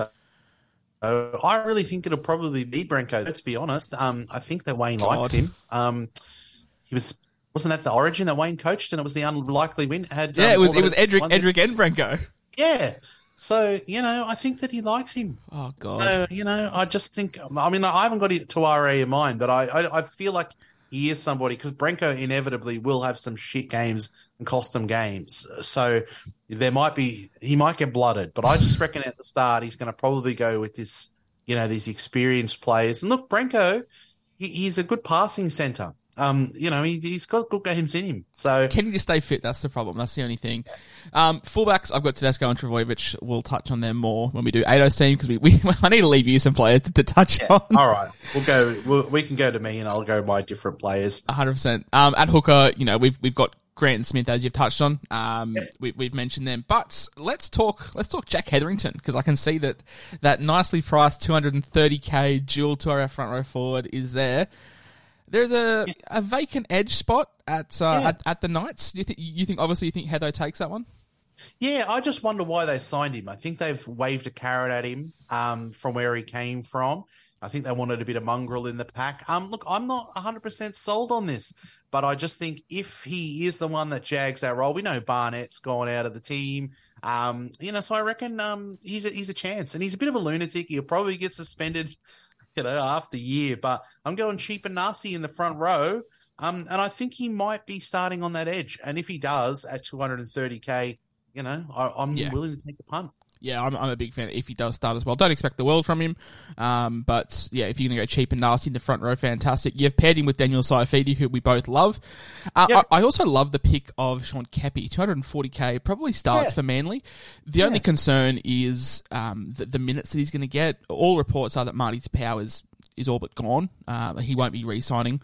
[SPEAKER 5] Uh, I really think it'll probably be Brenko, to be honest. Um, I think that Wayne
[SPEAKER 4] God.
[SPEAKER 5] likes him. Um, he was wasn't that the Origin that Wayne coached, and it was the unlikely win. Had
[SPEAKER 4] yeah,
[SPEAKER 5] um,
[SPEAKER 4] it was
[SPEAKER 5] all
[SPEAKER 4] it was
[SPEAKER 5] those
[SPEAKER 4] Edric
[SPEAKER 5] ones-
[SPEAKER 4] Edric and Brenko.
[SPEAKER 5] Yeah, so you know, I think that he likes him.
[SPEAKER 4] Oh God.
[SPEAKER 5] So you know, I just think. I mean, I haven't got Tuare in mind, but I I, I feel like he is somebody because Brenko inevitably will have some shit games and cost them games. So there might be, he might get blooded, but I just reckon at the start he's going to probably go with this, you know, these experienced players. And look, Brenko, he, he's a good passing centre. Um, you know, he, he's got good games in him. So
[SPEAKER 4] can he just stay fit? That's the problem. That's the only thing. Um, fullbacks, I've got Tedesco and Travojevic. We'll touch on them more when we do Ado's team because we, we I need to leave you some players to, to touch
[SPEAKER 5] yeah,
[SPEAKER 4] on.
[SPEAKER 5] All right, we'll go. We'll, we can go to me, and I'll go my different players.
[SPEAKER 4] one hundred percent. Um, at hooker, you know, we've we've got Grant and Smith as you've touched on. Um, yeah. we, we've mentioned them, but let's talk. Let's talk Jack Hetherington because I can see that that nicely priced two hundred thirty K dual to our front row forward is there. There's a, yeah. a vacant edge spot at, uh, yeah. at at the Knights. Do you think you think obviously you think Heatho takes that one?
[SPEAKER 5] Yeah, I just wonder why they signed him. I think they've waved a carrot at him um, from where he came from. I think they wanted a bit of mongrel in the pack. Um, look, I'm not one hundred percent sold on this, but I just think if he is the one that jags that role, we know Barnett's gone out of the team. Um, you know, so I reckon um, he's a, he's a chance, and he's a bit of a lunatic. He'll probably get suspended, you know, after the year. But I'm going cheap and nasty in the front row, um, and I think he might be starting on that edge. And if he does at two hundred thirty K, you know, I, I'm yeah. willing to take a punt.
[SPEAKER 4] Yeah, I'm, I'm a big fan if he does start as well. Don't expect the world from him. Um, but, yeah, if you're going to go cheap and nasty in the front row, fantastic. You've paired him with Daniel Saifidi, who we both love. Uh, yep. I, I also love the pick of Sean Keppie, two hundred forty K, probably starts yeah. for Manly. The yeah. only concern is um, the, the minutes that he's going to get. All reports are that Marty Tapau is, is all but gone. Uh, he won't be re-signing.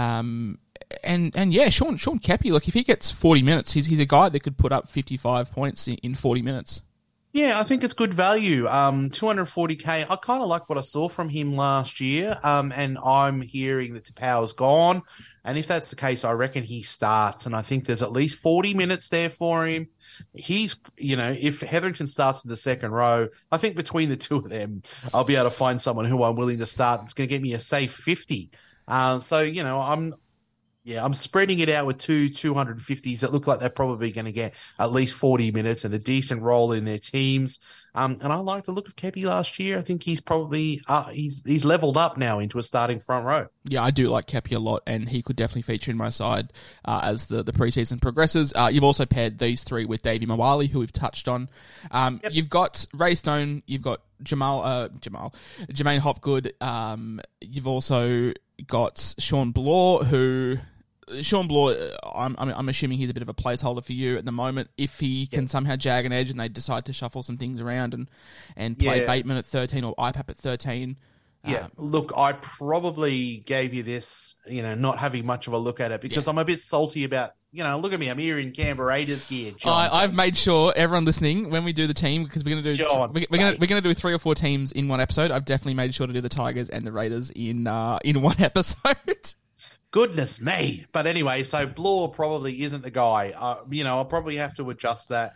[SPEAKER 4] Um, and, and yeah, Sean Sean Keppie, look, if he gets forty minutes, he's, he's a guy that could put up fifty-five points in, in forty minutes.
[SPEAKER 5] Yeah, I think it's good value. Um, two hundred forty K. I kind of like what I saw from him last year. Um, and I'm hearing that Tapau's gone. And if that's the case, I reckon he starts. And I think there's at least forty minutes there for him. He's, you know, if Hetherington starts in the second row, I think between the two of them, I'll be able to find someone who I'm willing to start. It's going to get me a safe fifty. Uh, so, you know, I'm, Yeah, I'm spreading it out with two two hundred fifties that look like they're probably going to get at least forty minutes and a decent role in their teams. Um, and I like the look of Keppie last year. I think he's probably uh, he's he's leveled up now into a starting front row.
[SPEAKER 4] Yeah, I do like Keppie a lot, and he could definitely feature in my side uh, as the, the preseason progresses. Uh, you've also paired these three with Davey Mawali, who we've touched on. Um, yep. You've got Ray Stone, you've got Jamal, uh, Jamal, Jermaine Hopgood. Um, you've also got Sean Blaw, who... Sean Blaw, I'm, I'm I'm assuming he's a bit of a placeholder for you at the moment. If he can yeah. somehow jag an edge and they decide to shuffle some things around and, and play yeah. Bateman at thirteen or I P A P at thirteen.
[SPEAKER 5] Yeah,
[SPEAKER 4] um,
[SPEAKER 5] look, I probably gave you this, you know, not having much of a look at it because yeah. I'm a bit salty about, you know, look at me, I'm here in Canberra Raiders gear, John.
[SPEAKER 4] I, I've made sure, everyone listening, when we do the team, because we're going to do
[SPEAKER 5] John,
[SPEAKER 4] we're, we're going we're going to do three or four teams in one episode, I've definitely made sure to do the Tigers and the Raiders in uh, in one episode.
[SPEAKER 5] Goodness me. But anyway, so Blaw probably isn't the guy. Uh, you know, I'll probably have to adjust that.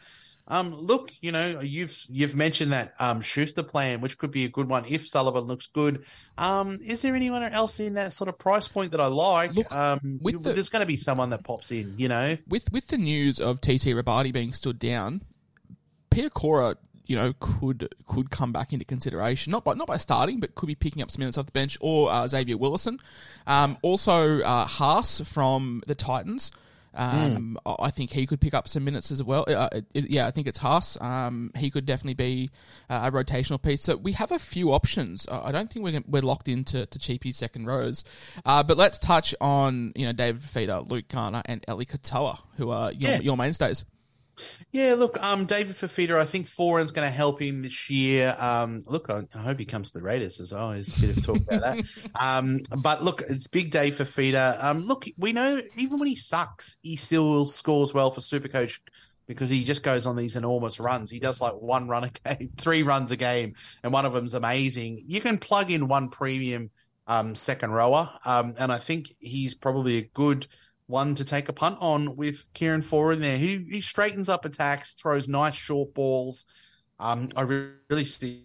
[SPEAKER 5] Um, look, you know, you've you've mentioned that um, Schuster plan, which could be a good one if Sullivan looks good. Um, is there anyone else in that sort of price point that I like?
[SPEAKER 4] Look,
[SPEAKER 5] um,
[SPEAKER 4] with the,
[SPEAKER 5] there's going to be someone that pops in, you know.
[SPEAKER 4] With with the news of T T Rabadi being stood down, Pia Cora, you know, could could come back into consideration. Not by not by starting, but could be picking up some minutes off the bench, or uh, Xavier Willison. Um, also, uh, Haas from the Titans. Um, mm. I think he could pick up some minutes as well. Uh, it, yeah, I think it's Haas. Um, he could definitely be uh, a rotational piece. So we have a few options. Uh, I don't think we're we're locked into to cheapy second rows. Uh, but let's touch on you know David Fifita, Luke Garner, and Eli Katoa, who are your,
[SPEAKER 5] yeah.
[SPEAKER 4] your mainstays.
[SPEAKER 5] Yeah, look, um, David Fifita, I think Foran's going to help him this year. Um, look, I, I hope he comes to the Raiders as well. There's a bit of talk about that. Um, but look, it's big day for Fifita. Um, look, we know even when he sucks, he still scores well for Supercoach because he just goes on these enormous runs. He does like one run a game, three runs a game, and one of them's amazing. You can plug in one premium um, second rower, um, and I think he's probably a good one to take a punt on with Kieran Foran there. He he straightens up attacks, throws nice short balls. Um, I really see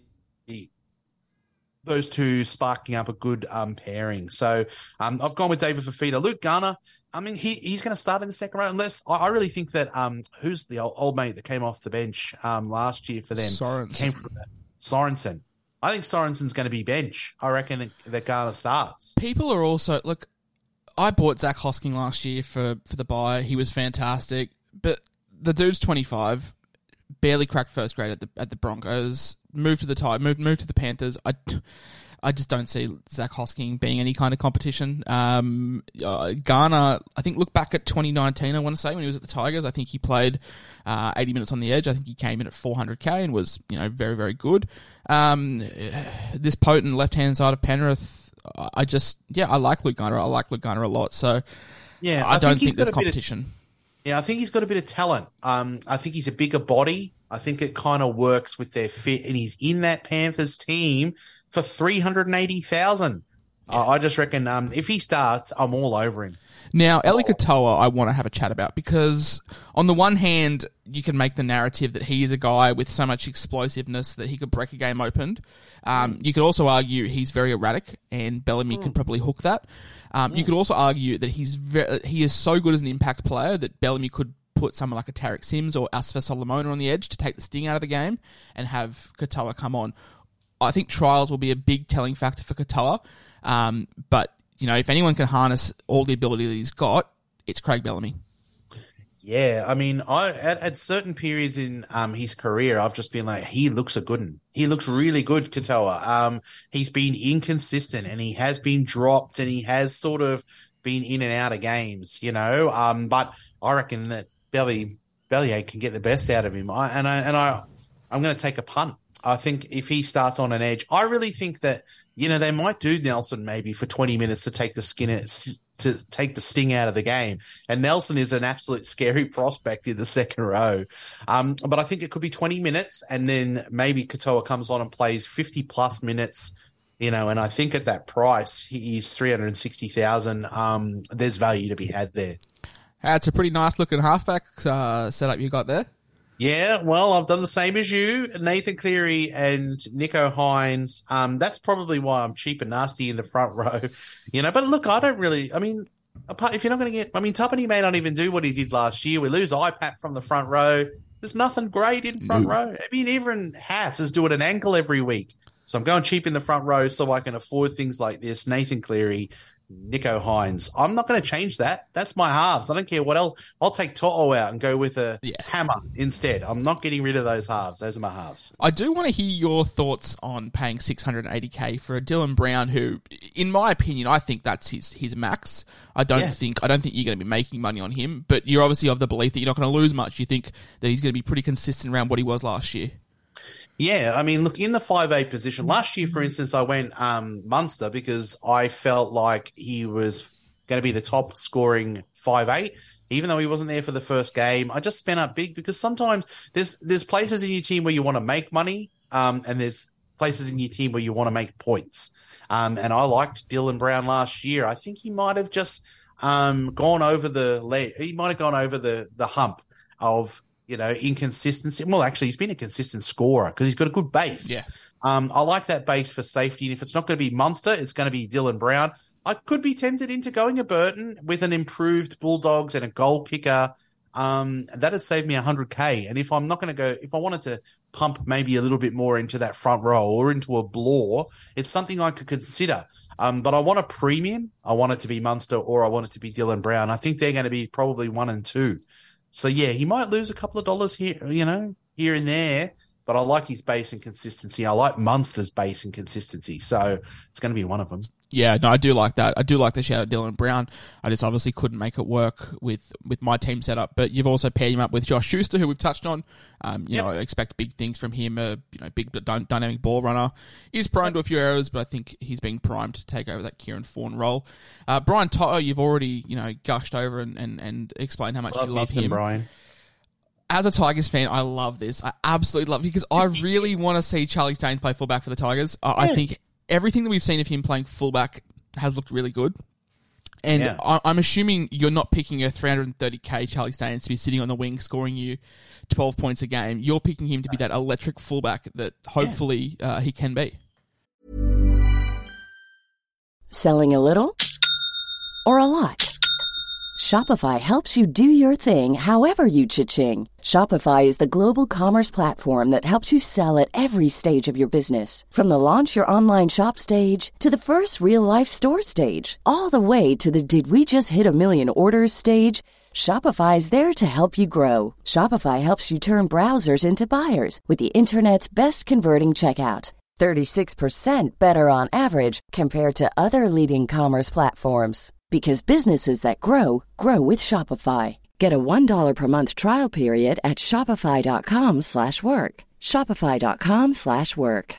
[SPEAKER 5] those two sparking up a good um, pairing. So um, I've gone with David Fifita. Luke Garner, I mean, he he's going to start in the second round unless I, I really think that um, who's the old, old mate that came off the bench um, last year for them?
[SPEAKER 4] Sorensen.
[SPEAKER 5] Came from that. Sorensen. I think Sorensen's going to be bench. I reckon that Garner starts.
[SPEAKER 4] People are also, look, I bought Zach Hosking last year for, for the buy. He was fantastic. But the dude's twenty-five, barely cracked first grade at the at the Broncos, moved to the Tide, moved moved to the Panthers. I, I just don't see Zach Hosking being any kind of competition. Um, uh, Garner, I think, look back at twenty nineteen, I want to say, when he was at the Tigers. I think he played uh, eighty minutes on the edge. I think he came in at four hundred K and was, you know, very, very good. Um, this potent left-hand side of Penrith, I just, yeah, I like Luke Garner. I like Luke Garner a lot. So,
[SPEAKER 5] yeah,
[SPEAKER 4] I, I don't think, think there's
[SPEAKER 5] of,
[SPEAKER 4] competition.
[SPEAKER 5] Yeah, I think he's got a bit of talent. Um, I think he's a bigger body. I think it kind of works with their fit, and he's in that Panthers team for three hundred eighty thousand. Yeah. I, I just reckon um, if he starts, I'm all over him.
[SPEAKER 4] Now, Eli Katoa, I want to have a chat about because on the one hand, you can make the narrative that he is a guy with so much explosiveness that he could break a game open. Um, mm. You could also argue he's very erratic, and Bellamy mm. could probably hook that. Um, mm. You could also argue that he's very, he is so good as an impact player that Bellamy could put someone like a Tarek Sims or Asfa Solomona on the edge to take the sting out of the game and have Katoa come on. I think trials will be a big telling factor for Katoa, um, but you know, if anyone can harness all the ability that he's got, it's Craig Bellamy.
[SPEAKER 5] Yeah, I mean, I at, at certain periods in um, his career, I've just been like, he looks a good one. He looks really good, Katoa. Um, he's been inconsistent, and he has been dropped, and he has sort of been in and out of games, you know. Um, but I reckon that Belly Bellier can get the best out of him. I, and I and I, I'm going to take a punt. I think if he starts on an edge, I really think that, you know, they might do Nelson maybe for twenty minutes to take the skin to take the sting out of the game. And Nelson is an absolute scary prospect in the second row. Um, but I think it could be twenty minutes, and then maybe Katoa comes on and plays fifty plus minutes, you know, and I think at that price, he's three hundred sixty thousand. Um, there's value to be had there.
[SPEAKER 4] That's a pretty nice looking halfback uh, setup you got there.
[SPEAKER 5] Yeah, well, I've done the same as you, Nathan Cleary and Nico Hines. Um, that's probably why I'm cheap and nasty in the front row, you know. But look, I don't really. I mean, apart, if you're not going to get, I mean, Tuppeny may not even do what he did last year. We lose I P A T from the front row. There's nothing great in front no. row. I mean, even Haas is doing an ankle every week, so I'm going cheap in the front row so I can afford things like this. Nathan Cleary, Nico Hines. I'm not going to change that. That's my halves. I don't care what else. I'll take To'o out and go with a yeah. hammer instead. I'm not getting rid of those halves. Those are my halves.
[SPEAKER 4] I do want to hear your thoughts on paying six hundred eighty K for a Dylan Brown who, in my opinion, I think that's his his max. I don't yeah. think I don't think you're going to be making money on him, but you're obviously of the belief that you're not going to lose much. You think that he's going to be pretty consistent around what he was last year.
[SPEAKER 5] Yeah, I mean, look, in the five eight position, last year, for instance, I went um, Munster because I felt like he was going to be the top scoring five eight, even though he wasn't there for the first game. I just spent up big because sometimes there's there's places in your team where you want to make money, um, and there's places in your team where you want to make points. Um, and I liked Dylan Brown last year. I think he might have just um, gone over the le- he might have gone over the the hump of you know, inconsistency. Well, actually, he's been a consistent scorer because he's got a good base.
[SPEAKER 4] Yeah.
[SPEAKER 5] Um, I like that base for safety. And if it's not going to be Munster, it's going to be Dylan Brown. I could be tempted into going a Burton with an improved Bulldogs and a goal kicker. Um, that has saved me one hundred K. And if I'm not going to go, if I wanted to pump maybe a little bit more into that front row or into a Blore, it's something I could consider. Um, but I want a premium. I want it to be Munster or I want it to be Dylan Brown. I think they're going to be probably one and two. So, yeah, he might lose a couple of dollars here, you know, here and there. But I like his base and consistency. I like Munster's base and consistency. So it's going to be one of them.
[SPEAKER 4] Yeah, no, I do like that. I do like the shout out Dylan Brown. I just obviously couldn't make it work with, with my team setup. But you've also paired him up with Josh Schuster, who we've touched on. Um, you
[SPEAKER 5] yep.
[SPEAKER 4] know, I expect big things from him. A you know, big dy- dynamic ball runner. He's prone yep. to a few errors, but I think he's being primed to take over that Kieran Fawn role. Uh, Brian Toto, you've already you know gushed over and, and, and explained how much
[SPEAKER 5] love
[SPEAKER 4] you love him.
[SPEAKER 5] Brian.
[SPEAKER 4] As a Tigers fan, I love this. I absolutely love it because I really want to see Charlie Staines play fullback for the Tigers. I, yeah. I think everything that we've seen of him playing fullback has looked really good. And
[SPEAKER 5] yeah.
[SPEAKER 4] I, I'm assuming you're not picking a three hundred thirty K Charlie Staines to be sitting on the wing scoring you twelve points a game. You're picking him to be that electric fullback that hopefully yeah. uh, he can be.
[SPEAKER 6] Selling a little or a lot? Shopify helps you do your thing however you cha-ching. Shopify is the global commerce platform that helps you sell at every stage of your business. From the launch your online shop stage to the first real-life store stage, all the way to the did we just hit a million orders stage. Shopify is there to help you grow. Shopify helps you turn browsers into buyers with the internet's best converting checkout. thirty-six percent better on average compared to other leading commerce platforms. Because businesses that grow, grow with Shopify. Get a one dollar per month trial period at shopify.com slash work. Shopify.com slash work.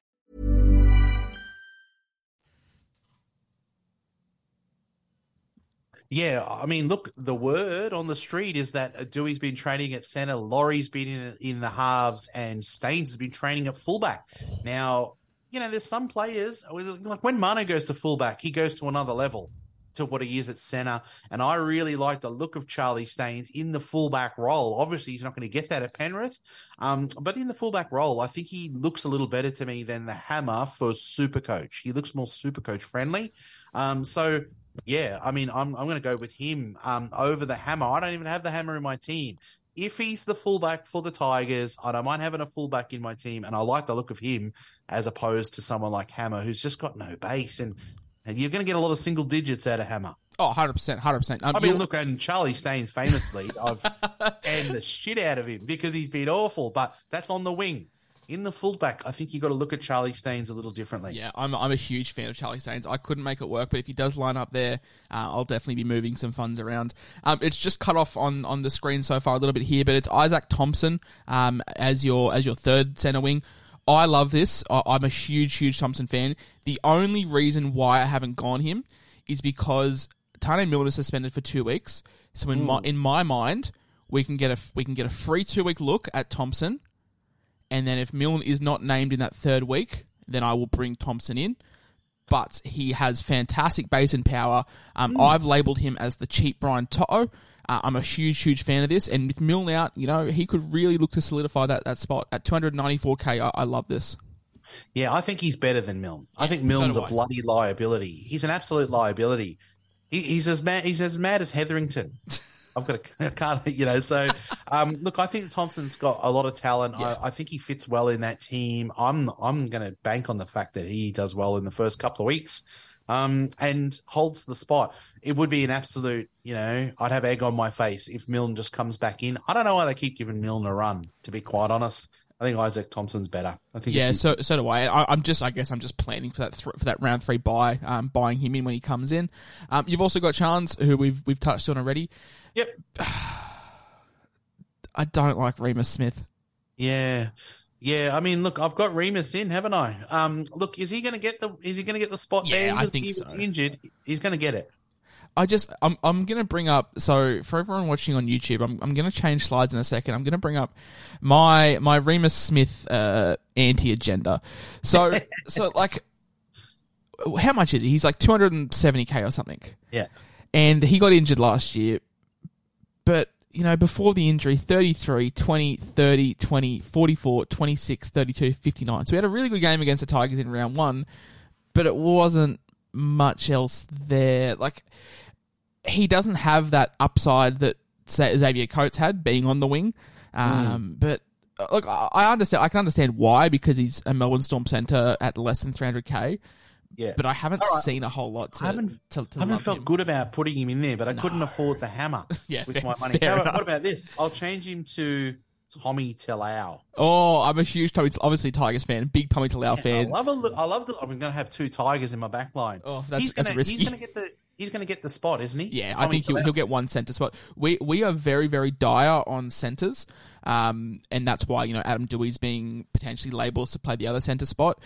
[SPEAKER 5] Yeah, I mean, look, the word on the street is that Dewey's been training at centre, Laurie's been in, in the halves, and Staines has been training at fullback. Now, you know, there's some players, like when Mano goes to fullback, he goes to another level to what he is at centre. And I really like the look of Charlie Staines in the fullback role. Obviously, he's not going to get that at Penrith. Um, but in the fullback role, I think he looks a little better to me than the Hammer for Supercoach. He looks more Supercoach friendly. Um, so, yeah, I mean, I'm I'm going to go with him um, over the Hammer. I don't even have the Hammer in my team. If he's the fullback for the Tigers, I don't mind having a fullback in my team, and I like the look of him as opposed to someone like Hammer who's just got no base. And And you're going to get a lot of single digits out of Hammer.
[SPEAKER 4] Oh, one hundred percent, one hundred percent. Um,
[SPEAKER 5] I mean, look, and Charlie Staines famously, I've panned the shit out of him because he's been awful, but that's on the wing. In the fullback, I think you've got to look at Charlie Staines a little differently.
[SPEAKER 4] Yeah, I'm I'm a huge fan of Charlie Staines. I couldn't make it work, but if he does line up there, uh, I'll definitely be moving some funds around. Um, it's just cut off on, on the screen so far a little bit here, but it's Isaac Thompson um, as your as your third centre wing. I love this. I, I'm a huge, huge Thompson fan. The only reason why I haven't gone him is because Tane Milner's suspended for two weeks. So in mm. my in my mind, we can get a we can get a free two week look at Thompson. And then if Milne is not named in that third week, then I will bring Thompson in. But he has fantastic base and power. Um, mm. I've labelled him as the cheap Brian Toto. Uh, I'm a huge, huge fan of this. And with Milne out, you know, he could really look to solidify that, that spot. At two hundred ninety-four K, I, I love this.
[SPEAKER 5] Yeah, I think he's better than Milne. I think Milne's so a bloody liability. He's an absolute liability. He, he's as mad. He's as mad as Hetherington. I've got to, I can't, you know, so, um, look, I think Thompson's got a lot of talent. Yeah. I, I think he fits well in that team. I'm, I'm going to bank on the fact that he does well in the first couple of weeks, um, and holds the spot. It would be an absolute, you know, I'd have egg on my face if Milne just comes back in. I don't know why they keep giving Milne a run, to be quite honest. I think Isaac Thompson's better. I think.
[SPEAKER 4] Yeah, so so do I. I. I'm just, I guess, I'm just planning for that th- for that round three buy, um, buying him in when he comes in. Um, you've also got Chance, who we've we've touched on already.
[SPEAKER 5] Yep.
[SPEAKER 4] I don't like Remus Smith.
[SPEAKER 5] Yeah, yeah. I mean, look, I've got Remus in, haven't I? Um, look, is he going to get the? Is he going to get the spot
[SPEAKER 4] yeah,
[SPEAKER 5] there?
[SPEAKER 4] I think
[SPEAKER 5] he
[SPEAKER 4] so.
[SPEAKER 5] was injured. He's going to get it.
[SPEAKER 4] I just, I'm, I'm going to bring up, so for everyone watching on YouTube, I'm, I'm going to change slides in a second. I'm going to bring up my, my Remus Smith, uh, anti-agenda. So, so like, how much is he? He's like two hundred seventy K or something.
[SPEAKER 5] Yeah.
[SPEAKER 4] And he got injured last year, but you know, before the injury, thirty-three, twenty, thirty, twenty, forty-four, twenty-six, thirty-two, fifty-nine. So we had a really good game against the Tigers in round one, but it wasn't much else there. Like, he doesn't have that upside that say, Xavier Coates had, being on the wing. Um, mm. But look, I understand. I can understand why, because he's a Melbourne Storm centre at less than three hundred K.
[SPEAKER 5] Yeah,
[SPEAKER 4] but I haven't
[SPEAKER 5] right.
[SPEAKER 4] seen a whole lot. To,
[SPEAKER 5] I haven't,
[SPEAKER 4] to, to
[SPEAKER 5] I haven't felt
[SPEAKER 4] him.
[SPEAKER 5] good about putting him in there, but I
[SPEAKER 4] no.
[SPEAKER 5] couldn't afford the hammer
[SPEAKER 4] yeah,
[SPEAKER 5] with
[SPEAKER 4] fair,
[SPEAKER 5] my money.
[SPEAKER 4] Fair
[SPEAKER 5] How,
[SPEAKER 4] enough.
[SPEAKER 5] what about this? I'll change him to Tommy Talau.
[SPEAKER 4] Oh, I'm a huge Tommy, obviously Tigers fan, big Tommy Talau
[SPEAKER 5] Yeah,
[SPEAKER 4] fan.
[SPEAKER 5] I love a, I love the. I'm going to have two Tigers in my back line.
[SPEAKER 4] Oh, that's,
[SPEAKER 5] he's
[SPEAKER 4] that's
[SPEAKER 5] gonna,
[SPEAKER 4] risky.
[SPEAKER 5] He's going to get the. He's going to get the spot, isn't he?
[SPEAKER 4] Yeah,
[SPEAKER 5] Tommy
[SPEAKER 4] I think he'll,
[SPEAKER 5] Talau.
[SPEAKER 4] he'll get one centre spot. We we are very, very dire on centres, um, and that's why, you know, Adam Dewey's being potentially labelled to play the other centre spot.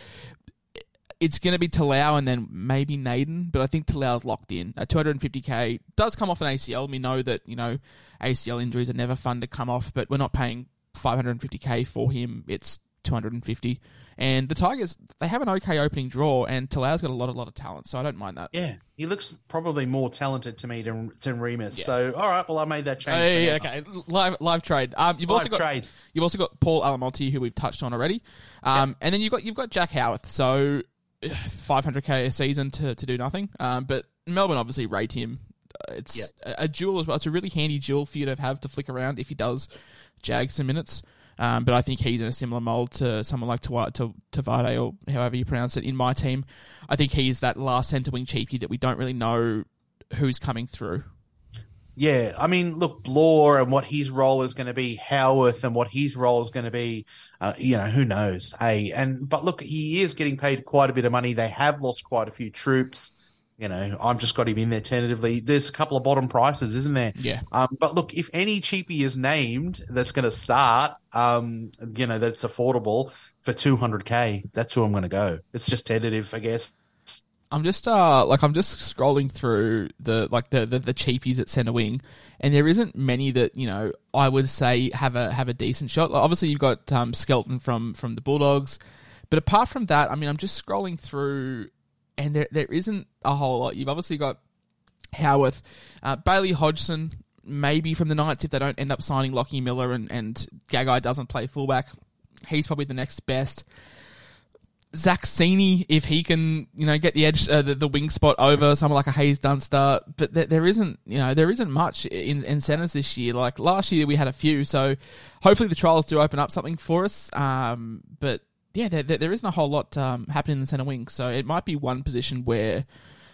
[SPEAKER 4] It's going to be Talau and then maybe Naden, but I think Talau's locked in. At two hundred fifty K, does come off an A C L. We know that, you know, A C L injuries are never fun to come off, but we're not paying five hundred fifty K for him. It's two hundred fifty. And the Tigers, they have an okay opening draw, and Talau's got a lot, a lot of talent, so I don't mind that.
[SPEAKER 5] Yeah, he looks probably more talented to me than, than Remus.
[SPEAKER 4] Yeah.
[SPEAKER 5] So, all right, well, I made that change.
[SPEAKER 4] Uh, yeah, okay, live live trade. Um, you've
[SPEAKER 5] Live
[SPEAKER 4] also got
[SPEAKER 5] trades.
[SPEAKER 4] You've also got Paul Alamonte, who we've touched on already. Um,
[SPEAKER 5] Yep.
[SPEAKER 4] and then you've got you've got Jack Howarth. So five hundred K a season to, to do nothing. Um, but Melbourne obviously rate him. Uh, It's
[SPEAKER 5] Yep.
[SPEAKER 4] a, a duel as well. It's a really handy duel for you to have to flick around if he does jag some minutes. Um, but I think he's in a similar mould to someone like Tawade to, Tavade, or however you pronounce it, in my team. I think he's that last centre wing cheapie that we don't really know who's coming through.
[SPEAKER 5] Yeah, I mean, look, Blore and what his role is going to be, Howarth and what his role is going to be, uh, you know, who knows? Hey, and but look, he is getting paid quite a bit of money. They have lost quite a few troops. You know, I've just got him in there tentatively. There's a couple of bottom prices, isn't there?
[SPEAKER 4] Yeah.
[SPEAKER 5] Um, but look, if any cheapie is named that's going to start, um, you know, that's affordable for two hundred K, that's who I'm going to go. It's just tentative, I guess.
[SPEAKER 4] I'm just uh like I'm just scrolling through the like the, the, the cheapies at centre wing, and there isn't many that, you know, I would say have a have a decent shot. Like, obviously you've got um, Skelton from from the Bulldogs, but apart from that, I mean, I'm just scrolling through, and there there isn't a whole lot. You've obviously got Howarth, uh, Bailey Hodgson, maybe from the Knights if they don't end up signing Lockie Miller and and Gagai doesn't play fullback. He's probably the next best. Zach Sini, if he can, you know, get the edge, uh, the, the wing spot over someone like a Hayes Dunster, but there, there isn't, you know, there isn't much in, in centres this year. Like last year, we had a few, so hopefully the trials do open up something for us. Um, but yeah, there, there, there isn't a whole lot um, happening in the centre wing, so it might be one position where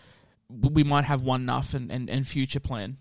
[SPEAKER 4] we might have one enough and, and, and future plan.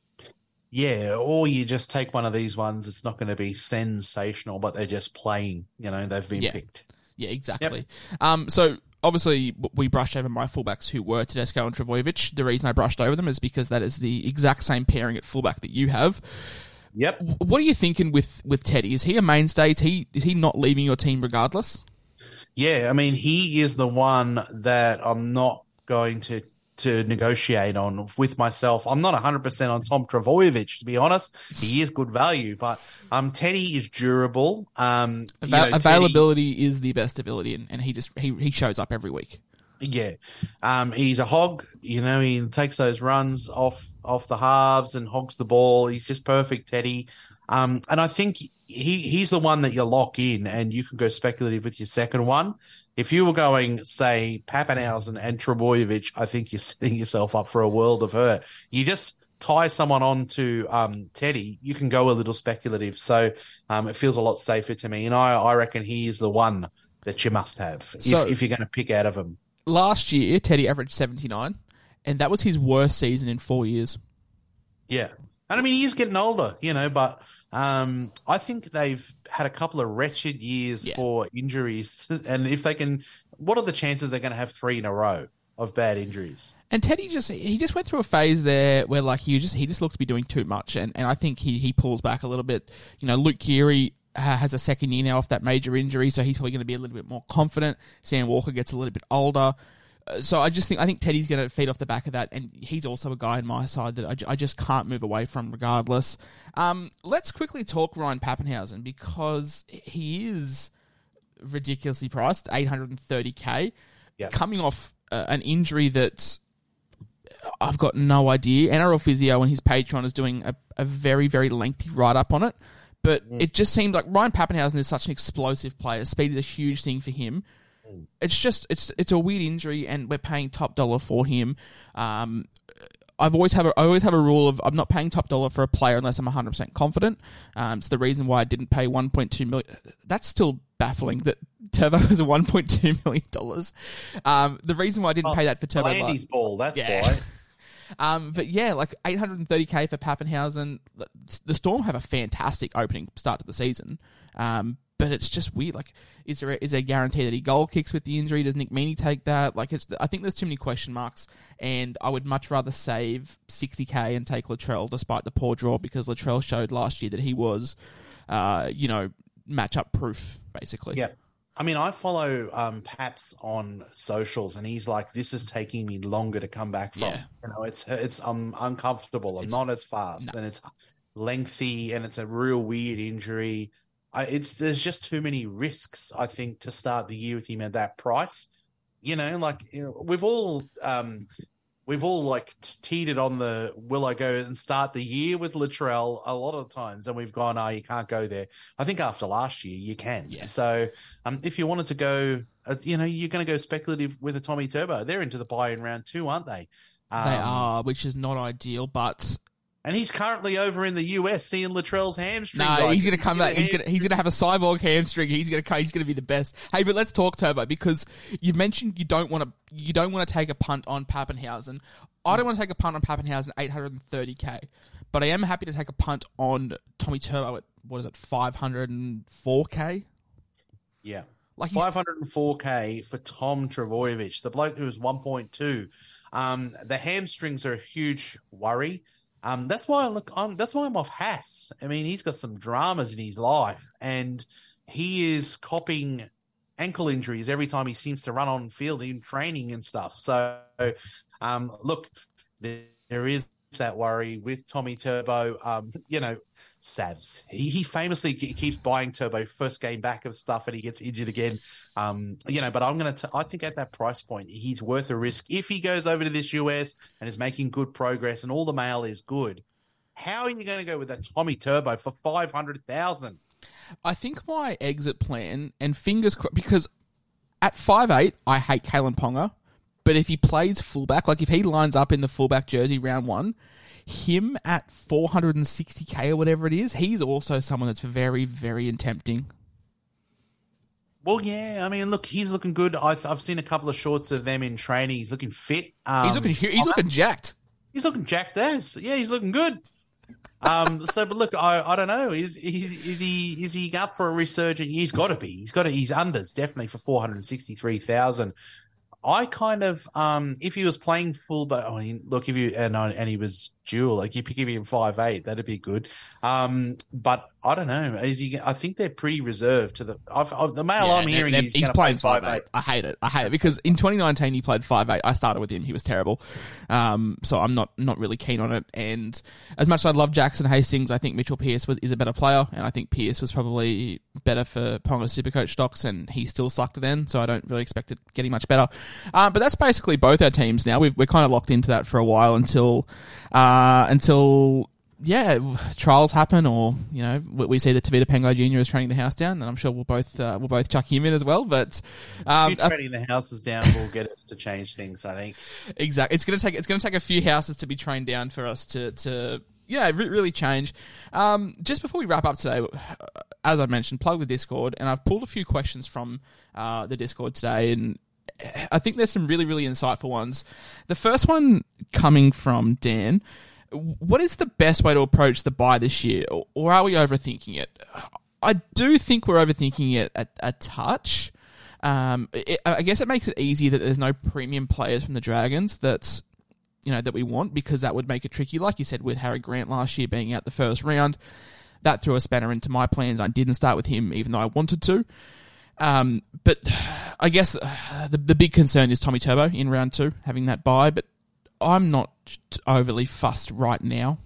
[SPEAKER 5] Yeah, or you just take one of these ones. It's not going to be sensational, but they're just playing. You know, they've been
[SPEAKER 4] Yeah.
[SPEAKER 5] picked.
[SPEAKER 4] Yeah, exactly. Yep. Um, so obviously we brushed over my fullbacks who were Tedesco and Trbojevic. The reason I brushed over them is because that is the exact same pairing at fullback that you have.
[SPEAKER 5] Yep.
[SPEAKER 4] What are you thinking with, with Teddy? Is he a mainstay? Is he is he not leaving your team regardless?
[SPEAKER 5] Yeah, I mean, he is the one that I'm not going to to negotiate on with myself. I'm not one hundred percent on Tom Trbojevic, to be honest. He is good value, but um, Teddy is durable. Um,
[SPEAKER 4] Ava-
[SPEAKER 5] you know,
[SPEAKER 4] availability Teddy, is the best ability, and, and he just he, he shows up every week.
[SPEAKER 5] Yeah, um, he's a hog. You know, he takes those runs off off the halves and hogs the ball. He's just perfect, Teddy. Um, and I think he he's the one that you lock in, and you can go speculative with your second one. If you were going, say, Pappenhausen and Trbojevic, I think you're setting yourself up for a world of hurt. You just tie someone on to um, Teddy, you can go a little speculative. So um, it feels a lot safer to me. And I, I reckon he is the one that you must have
[SPEAKER 4] So,
[SPEAKER 5] if, if you're going to pick out of him.
[SPEAKER 4] Last year, Teddy averaged seventy-nine, and that was his worst season in four years.
[SPEAKER 5] Yeah. And I mean, he is getting older, you know, but um, I think they've had a couple of wretched years
[SPEAKER 4] Yeah.
[SPEAKER 5] for injuries. And if they can, what are the chances they're going to have three in a row of bad injuries?
[SPEAKER 4] And Teddy just he just went through a phase there where like he just he just looks to be doing too much, and, and I think he, he pulls back a little bit. You know, Luke Keary uh, has a second year now off that major injury, so he's probably going to be a little bit more confident. Sam Walker gets a little bit older. So I just think I think Teddy's going to feed off the back of that, and he's also a guy on my side that I, I just can't move away from regardless. Um, let's quickly talk Ryan Pappenhausen, because he is ridiculously priced, eight hundred thirty K,
[SPEAKER 5] Yep.
[SPEAKER 4] coming off uh, an injury that I've got no idea. N R L Physio and his Patreon is doing a, a very, very lengthy write-up on it. But mm. it just seemed like Ryan Pappenhausen is such an explosive player. Speed is a huge thing for him. Mm. It's just, it's it's a weird injury, and we're paying top dollar for him. Um, I've always have a, I always have a rule of I'm not paying top dollar for a player unless I'm one hundred percent confident. Um, it's the reason why I didn't pay one point two million dollars. That's still baffling that Turbo was one point two million dollars. Um, the reason why I didn't oh, pay that for Turbo...
[SPEAKER 5] Andy's like, ball, that's
[SPEAKER 4] yeah.
[SPEAKER 5] why.
[SPEAKER 4] um, but yeah, like eight hundred thirty thousand for Pappenhausen. The Storm have a fantastic opening start to the season. Um, but it's just weird. Like, is there a, is there a guarantee that he goal kicks with the injury? Does Nick Meaney take that? Like, it's I think there's too many question marks, and I would much rather save sixty K and take Latrell despite the poor draw, because Latrell showed last year that he was, uh, you know, matchup proof, basically.
[SPEAKER 5] Yeah. I mean, I follow um, Paps on socials, and he's like, "This is taking me longer to come back from.
[SPEAKER 4] Yeah.
[SPEAKER 5] You know, it's it's I'm uncomfortable. I'm
[SPEAKER 4] It's-
[SPEAKER 5] not as fast,
[SPEAKER 4] no.
[SPEAKER 5] and it's lengthy, and it's a real weird injury. I, it's there's just too many risks, I think, to start the year with him at that price. You know, like you know, we've all um, we've all like teetered on the will I go and start the year with Latrell a lot of times, and we've gone, oh, you can't go there. I think after last year, you can.
[SPEAKER 4] Yeah.
[SPEAKER 5] So um, if you wanted to go, uh, you know, you're going to go speculative with a Tommy Turbo. They're into the buy in round two, aren't they? Um,
[SPEAKER 4] They are, which is not ideal, but
[SPEAKER 5] and he's currently over in the U S seeing Latrell's hamstring.
[SPEAKER 4] no,
[SPEAKER 5] like,
[SPEAKER 4] he's going to come
[SPEAKER 5] you know,
[SPEAKER 4] back. He's going to he's going to have a cyborg hamstring. He's going to he's going to be the best. Hey, but let's talk Turbo, because you've mentioned you don't want to you don't want to take a punt on Pappenhausen. I don't want to take a punt on Pappenhausen at eight hundred thirty K, but I am happy to take a punt on Tommy Turbo at what is it five hundred four K.
[SPEAKER 5] Yeah.
[SPEAKER 4] Like he's-
[SPEAKER 5] five hundred four K for Tom Trbojevic, the bloke who was one point two. Um, the hamstrings are a huge worry. Um, that's why I look. I'm, that's why I'm off Haas. I mean, he's got some dramas in his life, and he is copying ankle injuries every time he seems to run on field in training and stuff. So, um, look, there, there is that worry with Tommy Turbo. Um, you know, Savs. He, he famously keeps buying Turbo first game back of stuff, and he gets injured again. Um, you know, but I'm gonna. T- I think at that price point, he's worth a risk if he goes over to this U S and is making good progress, and all the mail is good. How are you going to go with a Tommy Turbo for five hundred thousand?
[SPEAKER 4] I think my exit plan, and fingers crossed, because at five eight, I hate Kalen Ponga, but if he plays fullback, like if he lines up in the fullback jersey round one, him at four hundred sixty K or whatever it is, he's also someone that's very, very tempting.
[SPEAKER 5] Well, yeah, I mean, look, he's looking good. I've, I've seen a couple of shorts of them in training. He's looking fit. Um,
[SPEAKER 4] he's looking he's looking jacked.
[SPEAKER 5] He's looking jacked as. Yeah, he's looking good. Um, so, but look, I, I don't know. Is, is is he is he up for a resurgence? He's got to be. He's got to. He's unders definitely for four hundred sixty three thousand. I kind of um, if he was playing full, but I mean, look, if you and and he was dual, like you give him five eight, that'd be good. Um, but I don't know. Is he? I think they're pretty reserved to the. I've, I've, the mail
[SPEAKER 4] Yeah,
[SPEAKER 5] I'm hearing
[SPEAKER 4] they're-
[SPEAKER 5] is
[SPEAKER 4] he's
[SPEAKER 5] gonna
[SPEAKER 4] playing
[SPEAKER 5] play
[SPEAKER 4] five eight. I hate it. I hate it because in twenty nineteen he played five eight. I started with him. He was terrible. Um, so I'm not not really keen on it. And as much as I love Jackson Hastings, I think Mitchell Pearce was is a better player, and I think Pearce was probably better for Ponga Supercoach stocks, and he still sucked then. So I don't really expect it getting much better. Um, but that's basically both our teams now. We've, we're kind of locked into that for a while until uh, until. Yeah, trials happen, or you know, we we see that Tavita Pango Junior is training the house down, and I'm sure we'll both uh, we'll both chuck him in as well. But um,
[SPEAKER 5] If trading the houses down will get us to change things, I think.
[SPEAKER 4] exactly, it's gonna take it's gonna take a few houses to be trained down for us to to yeah re- really change. Um, just before we wrap up today, as I mentioned, plug the Discord, and I've pulled a few questions from uh, the Discord today, and I think there's some really really insightful ones. The first one coming from Dan. What is the best way to approach the buy this year, or are we overthinking it? I do think we're overthinking it a, a touch. Um, it, I guess it makes it easy that there's no premium players from the Dragons that's you know that we want, because that would make it tricky. Like you said, with Harry Grant last year being out the first round, that threw a spanner into my plans. I didn't start with him, even though I wanted to. Um, but I guess the the big concern is Tommy Turbo in round two, having that buy, but I'm not overly fussed right now.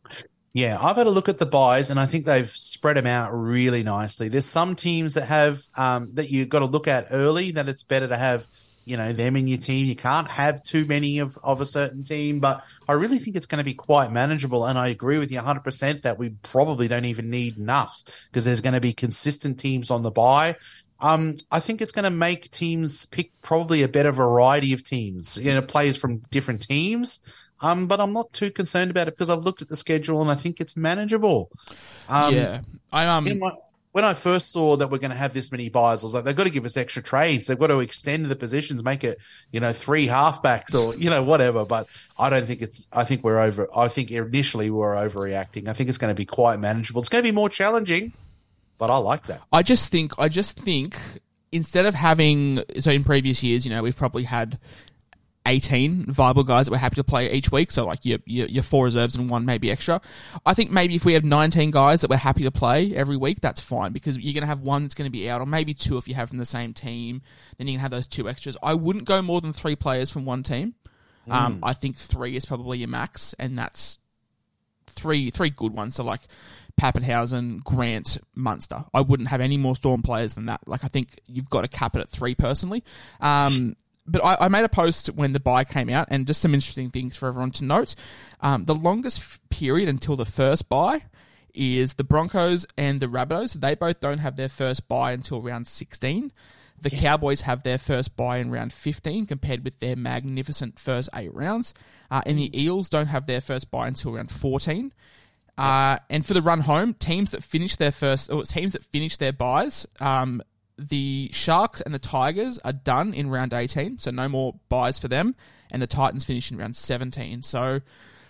[SPEAKER 5] Yeah, I've had a look at the buys, and I think they've spread them out really nicely. There's some teams that have um, that you've got to look at early, that it's better to have you know, them in your team. You can't have too many of, of a certain team, but I really think it's going to be quite manageable. And I agree with you one hundred percent that we probably don't even need nuffs because there's going to be consistent teams on the bye. Um, I think it's going to make teams pick probably a better variety of teams, you know, players from different teams. Um, but I'm not too concerned about it because I've looked at the schedule and I think it's manageable. Um,
[SPEAKER 4] yeah. I, um,
[SPEAKER 5] in my, When I first saw that we're going to have this many buys, I was like, they've got to give us extra trades. They've got to extend the positions, make it, you know, three halfbacks or, you know, whatever. But I don't think it's, I think we're over, I think initially we're overreacting. I think it's going to be quite manageable. It's going to be more challenging, but I like that.
[SPEAKER 4] I just think, I just think instead of having, so in previous years, you know, we've probably had eighteen viable guys that we're happy to play each week. So like your, your, your four reserves and one maybe extra. I think maybe if we have nineteen guys that we're happy to play every week, that's fine because you're going to have one that's going to be out or maybe two if you have from the same team. Then you can have those two extras. I wouldn't go more than three players from one team. Mm. Um, I think three is probably your max and that's three, three good ones. So like Pappenhausen, Grant, Munster. I wouldn't have any more Storm players than that. Like I think you've got to cap it at three personally. Um, But I, I made a post when the bye came out, and just some interesting things for everyone to note. Um, the longest f- period until the first bye is the Broncos and the Rabbitohs. They both don't have their first bye until round sixteen. The yeah. Cowboys have their first bye in round fifteen, compared with their magnificent first eight rounds. Uh, and the Eels don't have their first bye until round fourteen. Uh, and for the run home, teams that finish their first, or teams that finish their byes, um, the Sharks and the Tigers are done in round eighteen, so no more buys for them, and the Titans finish in round seventeen. So,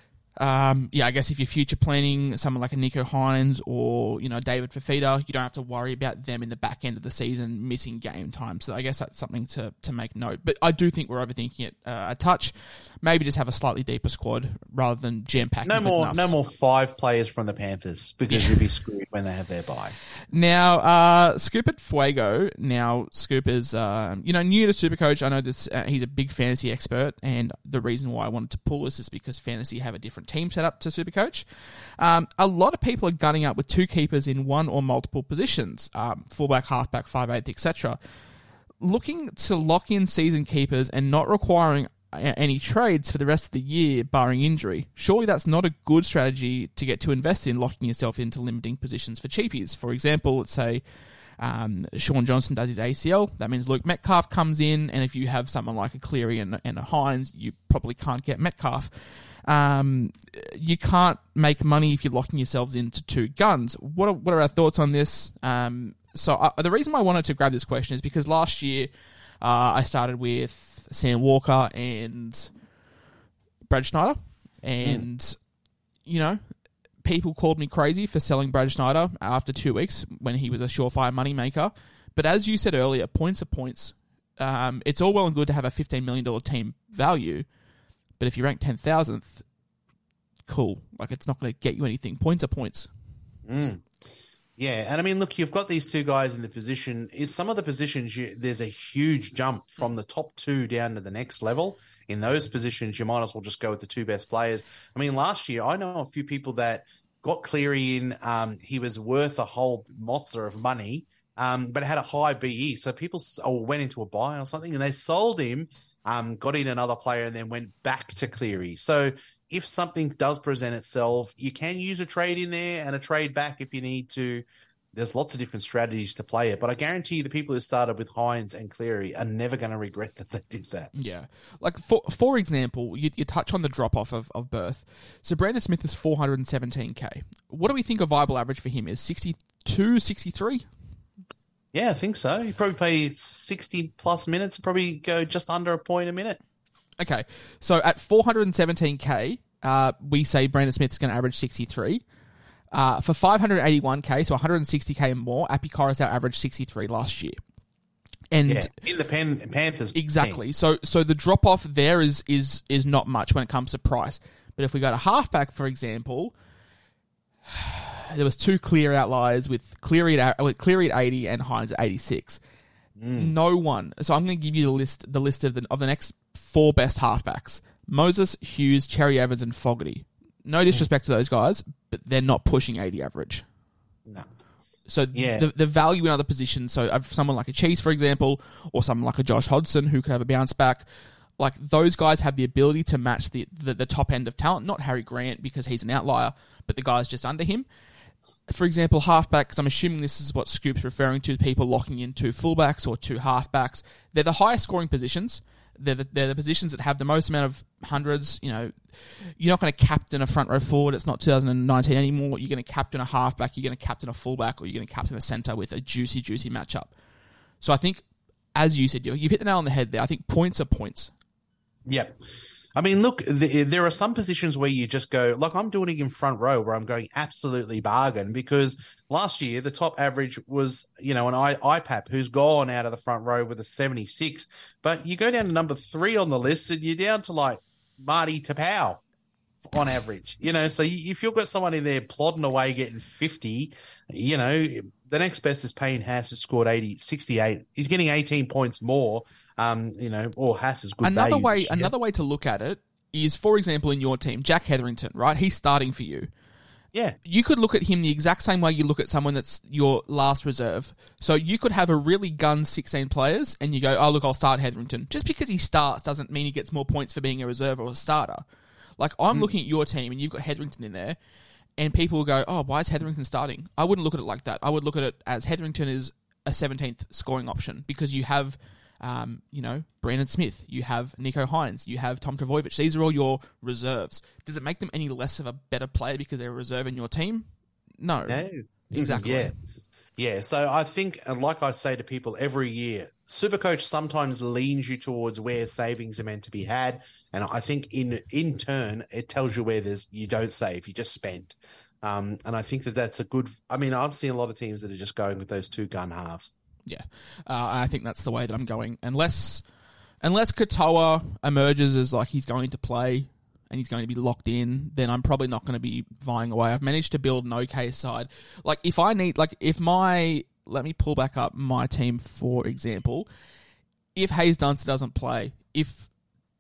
[SPEAKER 4] um, yeah, I guess if you're future planning someone like a Nico Hines or, you know, David Fifita, you don't have to worry about them in the back end of the season missing game time. So I guess that's something to, to make note. But I do think we're overthinking it uh, a touch. Maybe just have a slightly deeper squad rather than jam-packing
[SPEAKER 5] No more,
[SPEAKER 4] with
[SPEAKER 5] no more five players from the Panthers because yeah. you'll be screwed when they have their bye.
[SPEAKER 4] Now, uh, Scoop at Fuego. Now, Scoop is, uh, you know, new to Supercoach. I know that uh, he's a big fantasy expert, and the reason why I wanted to pull this is because fantasy have a different team set up to Supercoach. Um, a lot of people are gunning up with two keepers in one or multiple positions, um, fullback, halfback, five eighth, et cetera. Looking to lock in season keepers and not requiring any trades for the rest of the year, barring injury. Surely that's not a good strategy to get to invest in, locking yourself into limiting positions for cheapies. For example, let's say um, Sean Johnson does his A C L. That means Luke Metcalf comes in, and if you have someone like a Cleary and, and a Hines, you probably can't get Metcalf. Um, you can't make money if you're locking yourselves into two guns. What are, what are our thoughts on this? Um, so uh, the reason why I wanted to grab this question is because last year uh, I started with Sam Walker and Brad Schneider. And, mm. you know, people called me crazy for selling Brad Schneider after two weeks when he was a surefire moneymaker. But as you said earlier, points are points. Um, it's all well and good to have a fifteen million dollars team value, but if you rank ten thousandth, cool. Like, it's not going to get you anything. Points are points.
[SPEAKER 5] Mm. Yeah, and I mean, look, you've got these two guys in the position. Is some of the positions, you, there's a huge jump from the top two down to the next level. In those positions, you might as well just go with the two best players. I mean, last year, I know a few people that got Cleary in. Um, he was worth a whole mozza of money, um, but had a high B E. So people or went into a buy or something, and they sold him, um, got in another player, and then went back to Cleary. So if something does present itself, you can use a trade in there and a trade back if you need to. There's lots of different strategies to play it, but I guarantee you the people who started with Hines and Cleary are never going to regret that they did that.
[SPEAKER 4] Yeah. Like, for for example, you, you touch on the drop-off of, of Birth. So Brandon Smith is four hundred seventeen K. What do we think a viable average for him is? sixty-two, sixty-three?
[SPEAKER 5] Yeah, I think so. You probably play sixty plus minutes, probably go just under a point a minute.
[SPEAKER 4] Okay, so at four hundred seventeen K, uh, we say Brandon Smith's going to average sixty-three. Uh, for five hundred eighty-one K, so one hundred sixty K more, Api Koroisau averaged sixty-three last year. And
[SPEAKER 5] yeah, in the Pan- Panthers.
[SPEAKER 4] Exactly.
[SPEAKER 5] Team.
[SPEAKER 4] So so the drop-off there is, is, is not much when it comes to price. But if we go to halfback, for example, there was two clear outliers with Cleary at, with Cleary at eighty and Hines at eighty-six. Mm. No one. So I'm going to give you the list the list of the of the next four best halfbacks: Moses, Hughes, Cherry Evans, and Fogarty. No disrespect mm. to those guys, but they're not pushing eighty average.
[SPEAKER 5] No.
[SPEAKER 4] So
[SPEAKER 5] Yeah.
[SPEAKER 4] the the value in other positions, so of someone like a Cheese, for example, or someone like a Josh Hodgson who could have a bounce back, like those guys have the ability to match the, the, the top end of talent. Not Harry Grant because he's an outlier, but the guys just under him. For example, halfback, because I'm assuming this is what Scoop's referring to, people locking in two fullbacks or two halfbacks. They're the highest scoring positions. They're the, they're the positions that have the most amount of hundreds. You know, you're not going to captain a front row forward. It's not two thousand nineteen anymore. You're going to captain a halfback. You're going to captain a fullback, or you're going to captain a centre with a juicy, juicy matchup. So I think, as you said, you've hit the nail on the head there. I think points are points.
[SPEAKER 5] Yep. I mean, look, the, there are some positions where you just go, like I'm doing it in front row where I'm going absolutely bargain, because last year the top average was, you know, an I, IPAP who's gone out of the front row with a seventy-six. But you go down to number three on the list and you're down to like Marty Tapau on average, you know. So if you've got someone in there plodding away getting fifty, you know, the next best is Payne Haas, who scored eighty, sixty-eight. He's getting eighteen points more. Um, you know, or Haas is good
[SPEAKER 4] Another
[SPEAKER 5] value
[SPEAKER 4] way,
[SPEAKER 5] this year.
[SPEAKER 4] another way to look at it is, for example, in your team, Jack Hetherington, right? He's starting for you.
[SPEAKER 5] Yeah.
[SPEAKER 4] You could look at him the exact same way you look at someone that's your last reserve. So you could have a really gun sixteen players and you go, oh, look, I'll start Hetherington. Just because he starts doesn't mean he gets more points for being a reserve or a starter. Like, I'm mm. looking at your team and you've got Hetherington in there, and people will go, oh, why is Hetherington starting? I wouldn't look at it like that. I would look at it as Hetherington is a seventeenth scoring option, because you have... Um, you know, Brandon Smith, you have Nico Hines, you have Tom Trbojevic. These are all your reserves. Does it make them any less of a better player because they're a reserve in your team? No.
[SPEAKER 5] No.
[SPEAKER 4] Exactly.
[SPEAKER 5] Yeah. Yeah. So I think, and like I say to people every year, Supercoach sometimes leans you towards where savings are meant to be had. And I think in in turn, it tells you where there's you don't save, you just spend. Um, and I think that that's a good, I mean, I've seen a lot of teams that are just going with those two gun halves.
[SPEAKER 4] Yeah, uh, I think that's the way that I'm going. Unless unless Katoa emerges as like he's going to play and he's going to be locked in, then I'm probably not going to be vying away. I've managed to build an okay side. Like if I need, like if my, let me pull back up my team for example. If Hayes Dunster doesn't play, if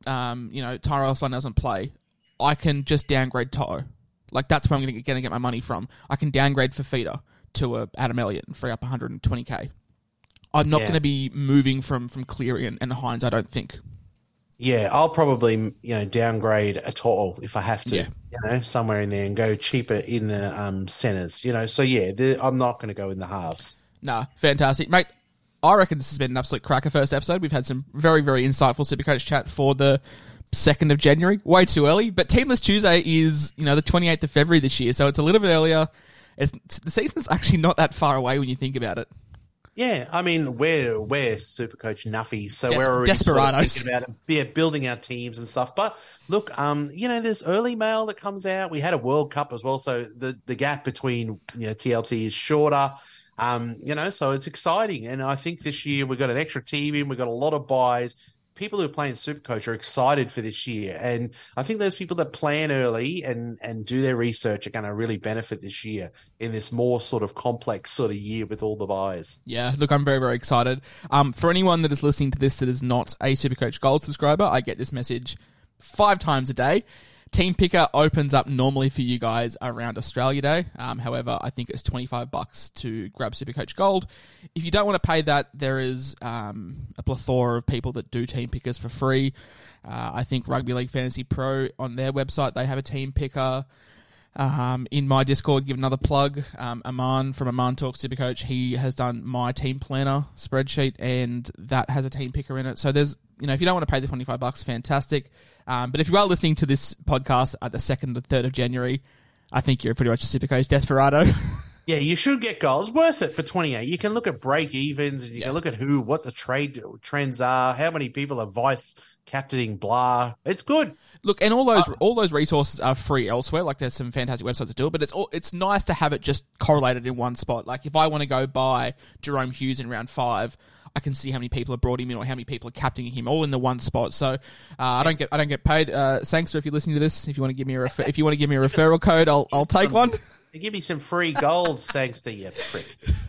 [SPEAKER 4] um you know Tyrell Sun doesn't play, I can just downgrade Toto. Like that's where I'm going to get my money from. I can downgrade Fafita to a Adam Elliott and free up one hundred twenty K. I'm not
[SPEAKER 5] yeah.
[SPEAKER 4] going to be moving from, from Cleary and, and Hines, I don't think.
[SPEAKER 5] Yeah, I'll probably, you know, downgrade a Toto if I have to,
[SPEAKER 4] yeah.
[SPEAKER 5] you know, somewhere in there and go cheaper in the um, centres, you know. So, yeah, the, I'm not going to go in the halves.
[SPEAKER 4] Nah, fantastic. Mate, I reckon this has been an absolute cracker first episode. We've had some very, very insightful Supercoach chat for the second of January. Way too early, but Teamless Tuesday is, you know, the twenty-eighth of February this year, so it's a little bit earlier. It's, the season's actually not that far away when you think about it.
[SPEAKER 5] Yeah, I mean, we're we're Supercoach nuffies, so
[SPEAKER 4] Des-
[SPEAKER 5] we're already
[SPEAKER 4] desperados.
[SPEAKER 5] thinking about yeah, building our teams and stuff. But look, um, you know, there's early mail that comes out. We had a World Cup as well, so the, the gap between you know T L T is shorter. Um, you know, so it's exciting, and I think this year we've got an extra team in. We've got a lot of buys. People who are playing Supercoach are excited for this year, and I think those people that plan early and and do their research are going to really benefit this year in this more sort of complex sort of year with all the buys.
[SPEAKER 4] Yeah, look, I'm very, very excited. Um, for anyone that is listening to this that is not a Supercoach Gold subscriber, I get this message five times a day. Team Picker opens up normally for you guys around Australia Day. Um, however, I think it's twenty-five bucks to grab Supercoach Gold. If you don't want to pay that, there is um, a plethora of people that do Team Pickers for free. Uh, I think Rugby League Fantasy Pro on their website, they have a Team Picker. Um, in my Discord, give another plug. Um, Aman from Aman Talk Supercoach, he has done my team planner spreadsheet, and that has a Team Picker in it. So there's, you know, if you don't want to pay the twenty-five bucks, fantastic. Um, but if you are listening to this podcast at the second or third of January, I think you're pretty much a Supercoach desperado.
[SPEAKER 5] Yeah, you should get goals. Worth it for twenty-eight. You can look at break evens, and you
[SPEAKER 4] yeah.
[SPEAKER 5] can look at who, what the trade trends are, how many people are vice captaining blah. It's good.
[SPEAKER 4] Look, and all those uh, all those resources are free elsewhere. Like there's some fantastic websites that do it, but it's all, it's nice to have it just correlated in one spot. Like if I want to go buy Jerome Hughes in round five, I can see how many people have brought him in or how many people are captaining him all in the one spot. So uh, I don't get I don't get paid. Uh, Sangster, if you're listening to this, if you want to give me a refer- if you want to give me a referral code, I'll I'll take one.
[SPEAKER 5] Give me some free gold, Sangster, you prick.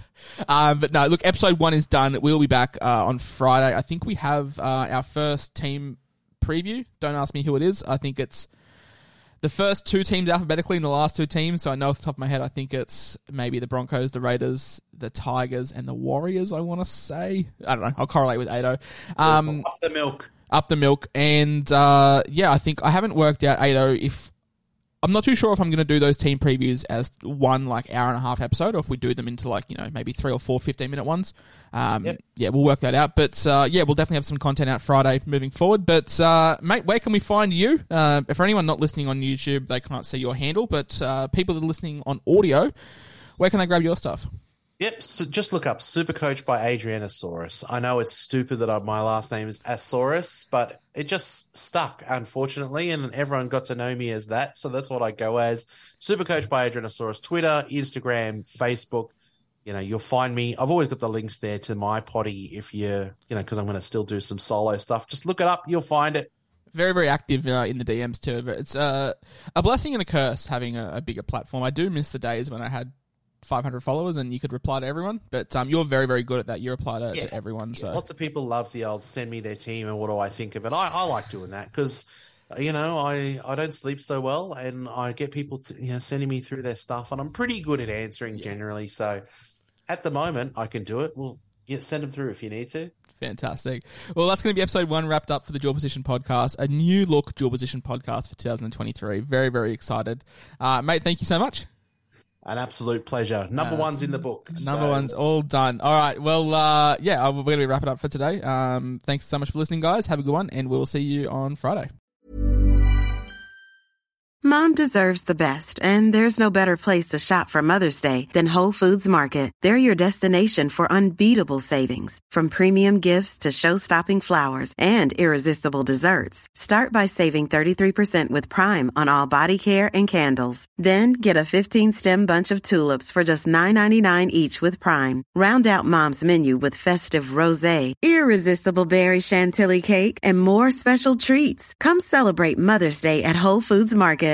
[SPEAKER 4] Um, but no, look, episode one is done. We'll be back uh, on Friday. I think we have uh, our first team preview. Don't ask me who it is. I think it's the first two teams alphabetically and the last two teams. So I know off the top of my head, I think it's maybe the Broncos, the Raiders, the Tigers, and the Warriors, I want to say. I don't know. I'll correlate with Ado. Um,
[SPEAKER 5] Up the milk.
[SPEAKER 4] Up the milk. And, uh, yeah, I think I haven't worked out, Ado, if... I'm not too sure if I'm going to do those team previews as one, like, hour and a half episode, or if we do them into, like, you know, maybe three or four fifteen-minute ones. Um, yep. Yeah, we'll work that out. But, uh, yeah, we'll definitely have some content out Friday moving forward. But, uh, mate, where can we find you? Uh, for anyone not listening on YouTube, they can't see your handle. But uh, people that are listening on audio, where can they grab your stuff?
[SPEAKER 5] Yep, so just look up Supercoach by Adrianasaurus. I know it's stupid that I, my last name is Asaurus, but it just stuck, unfortunately, and everyone got to know me as that, so that's what I go as. Supercoach by Adrianasaurus, Twitter, Instagram, Facebook. You know, you'll find me. I've always got the links there to my potty if you, you know, because I'm going to still do some solo stuff. Just look it up, you'll find it.
[SPEAKER 4] Very, very active uh, in the D Ms too, but it's uh, a blessing and a curse having a, a bigger platform. I do miss the days when I had five hundred followers and you could reply to everyone, but um, you're very, very good at that. You reply to, yeah, to everyone. So
[SPEAKER 5] yeah, lots of people love the old send me their team and what do I think of it. I, I like doing that because, you know, I, I don't sleep so well and I get people to, you know, sending me through their stuff and I'm pretty good at answering yeah. generally. So at the moment I can do it. Well, yeah, send them through if you need to.
[SPEAKER 4] Fantastic. Well, that's going to be episode one wrapped up for the Dual Position Podcast, a new look Dual Position Podcast for two thousand twenty-three. Very, very excited. Uh, mate, thank you so much.
[SPEAKER 5] An absolute pleasure. Number uh, one's in the book.
[SPEAKER 4] Number
[SPEAKER 5] so.
[SPEAKER 4] one's all done. All right. Well, uh, yeah, we're going to be wrapping up for today. Um, thanks so much for listening, guys. Have a good one, and we'll see you on Friday.
[SPEAKER 7] Mom deserves the best, and there's no better place to shop for Mother's Day than Whole Foods Market. They're your destination for unbeatable savings, from premium gifts to show-stopping flowers and irresistible desserts. Start by saving thirty-three percent with Prime on all body care and candles. Then get a fifteen-stem bunch of tulips for just nine ninety-nine each with Prime. Round out Mom's menu with festive rosé, irresistible berry chantilly cake, and more special treats. Come celebrate Mother's Day at Whole Foods Market.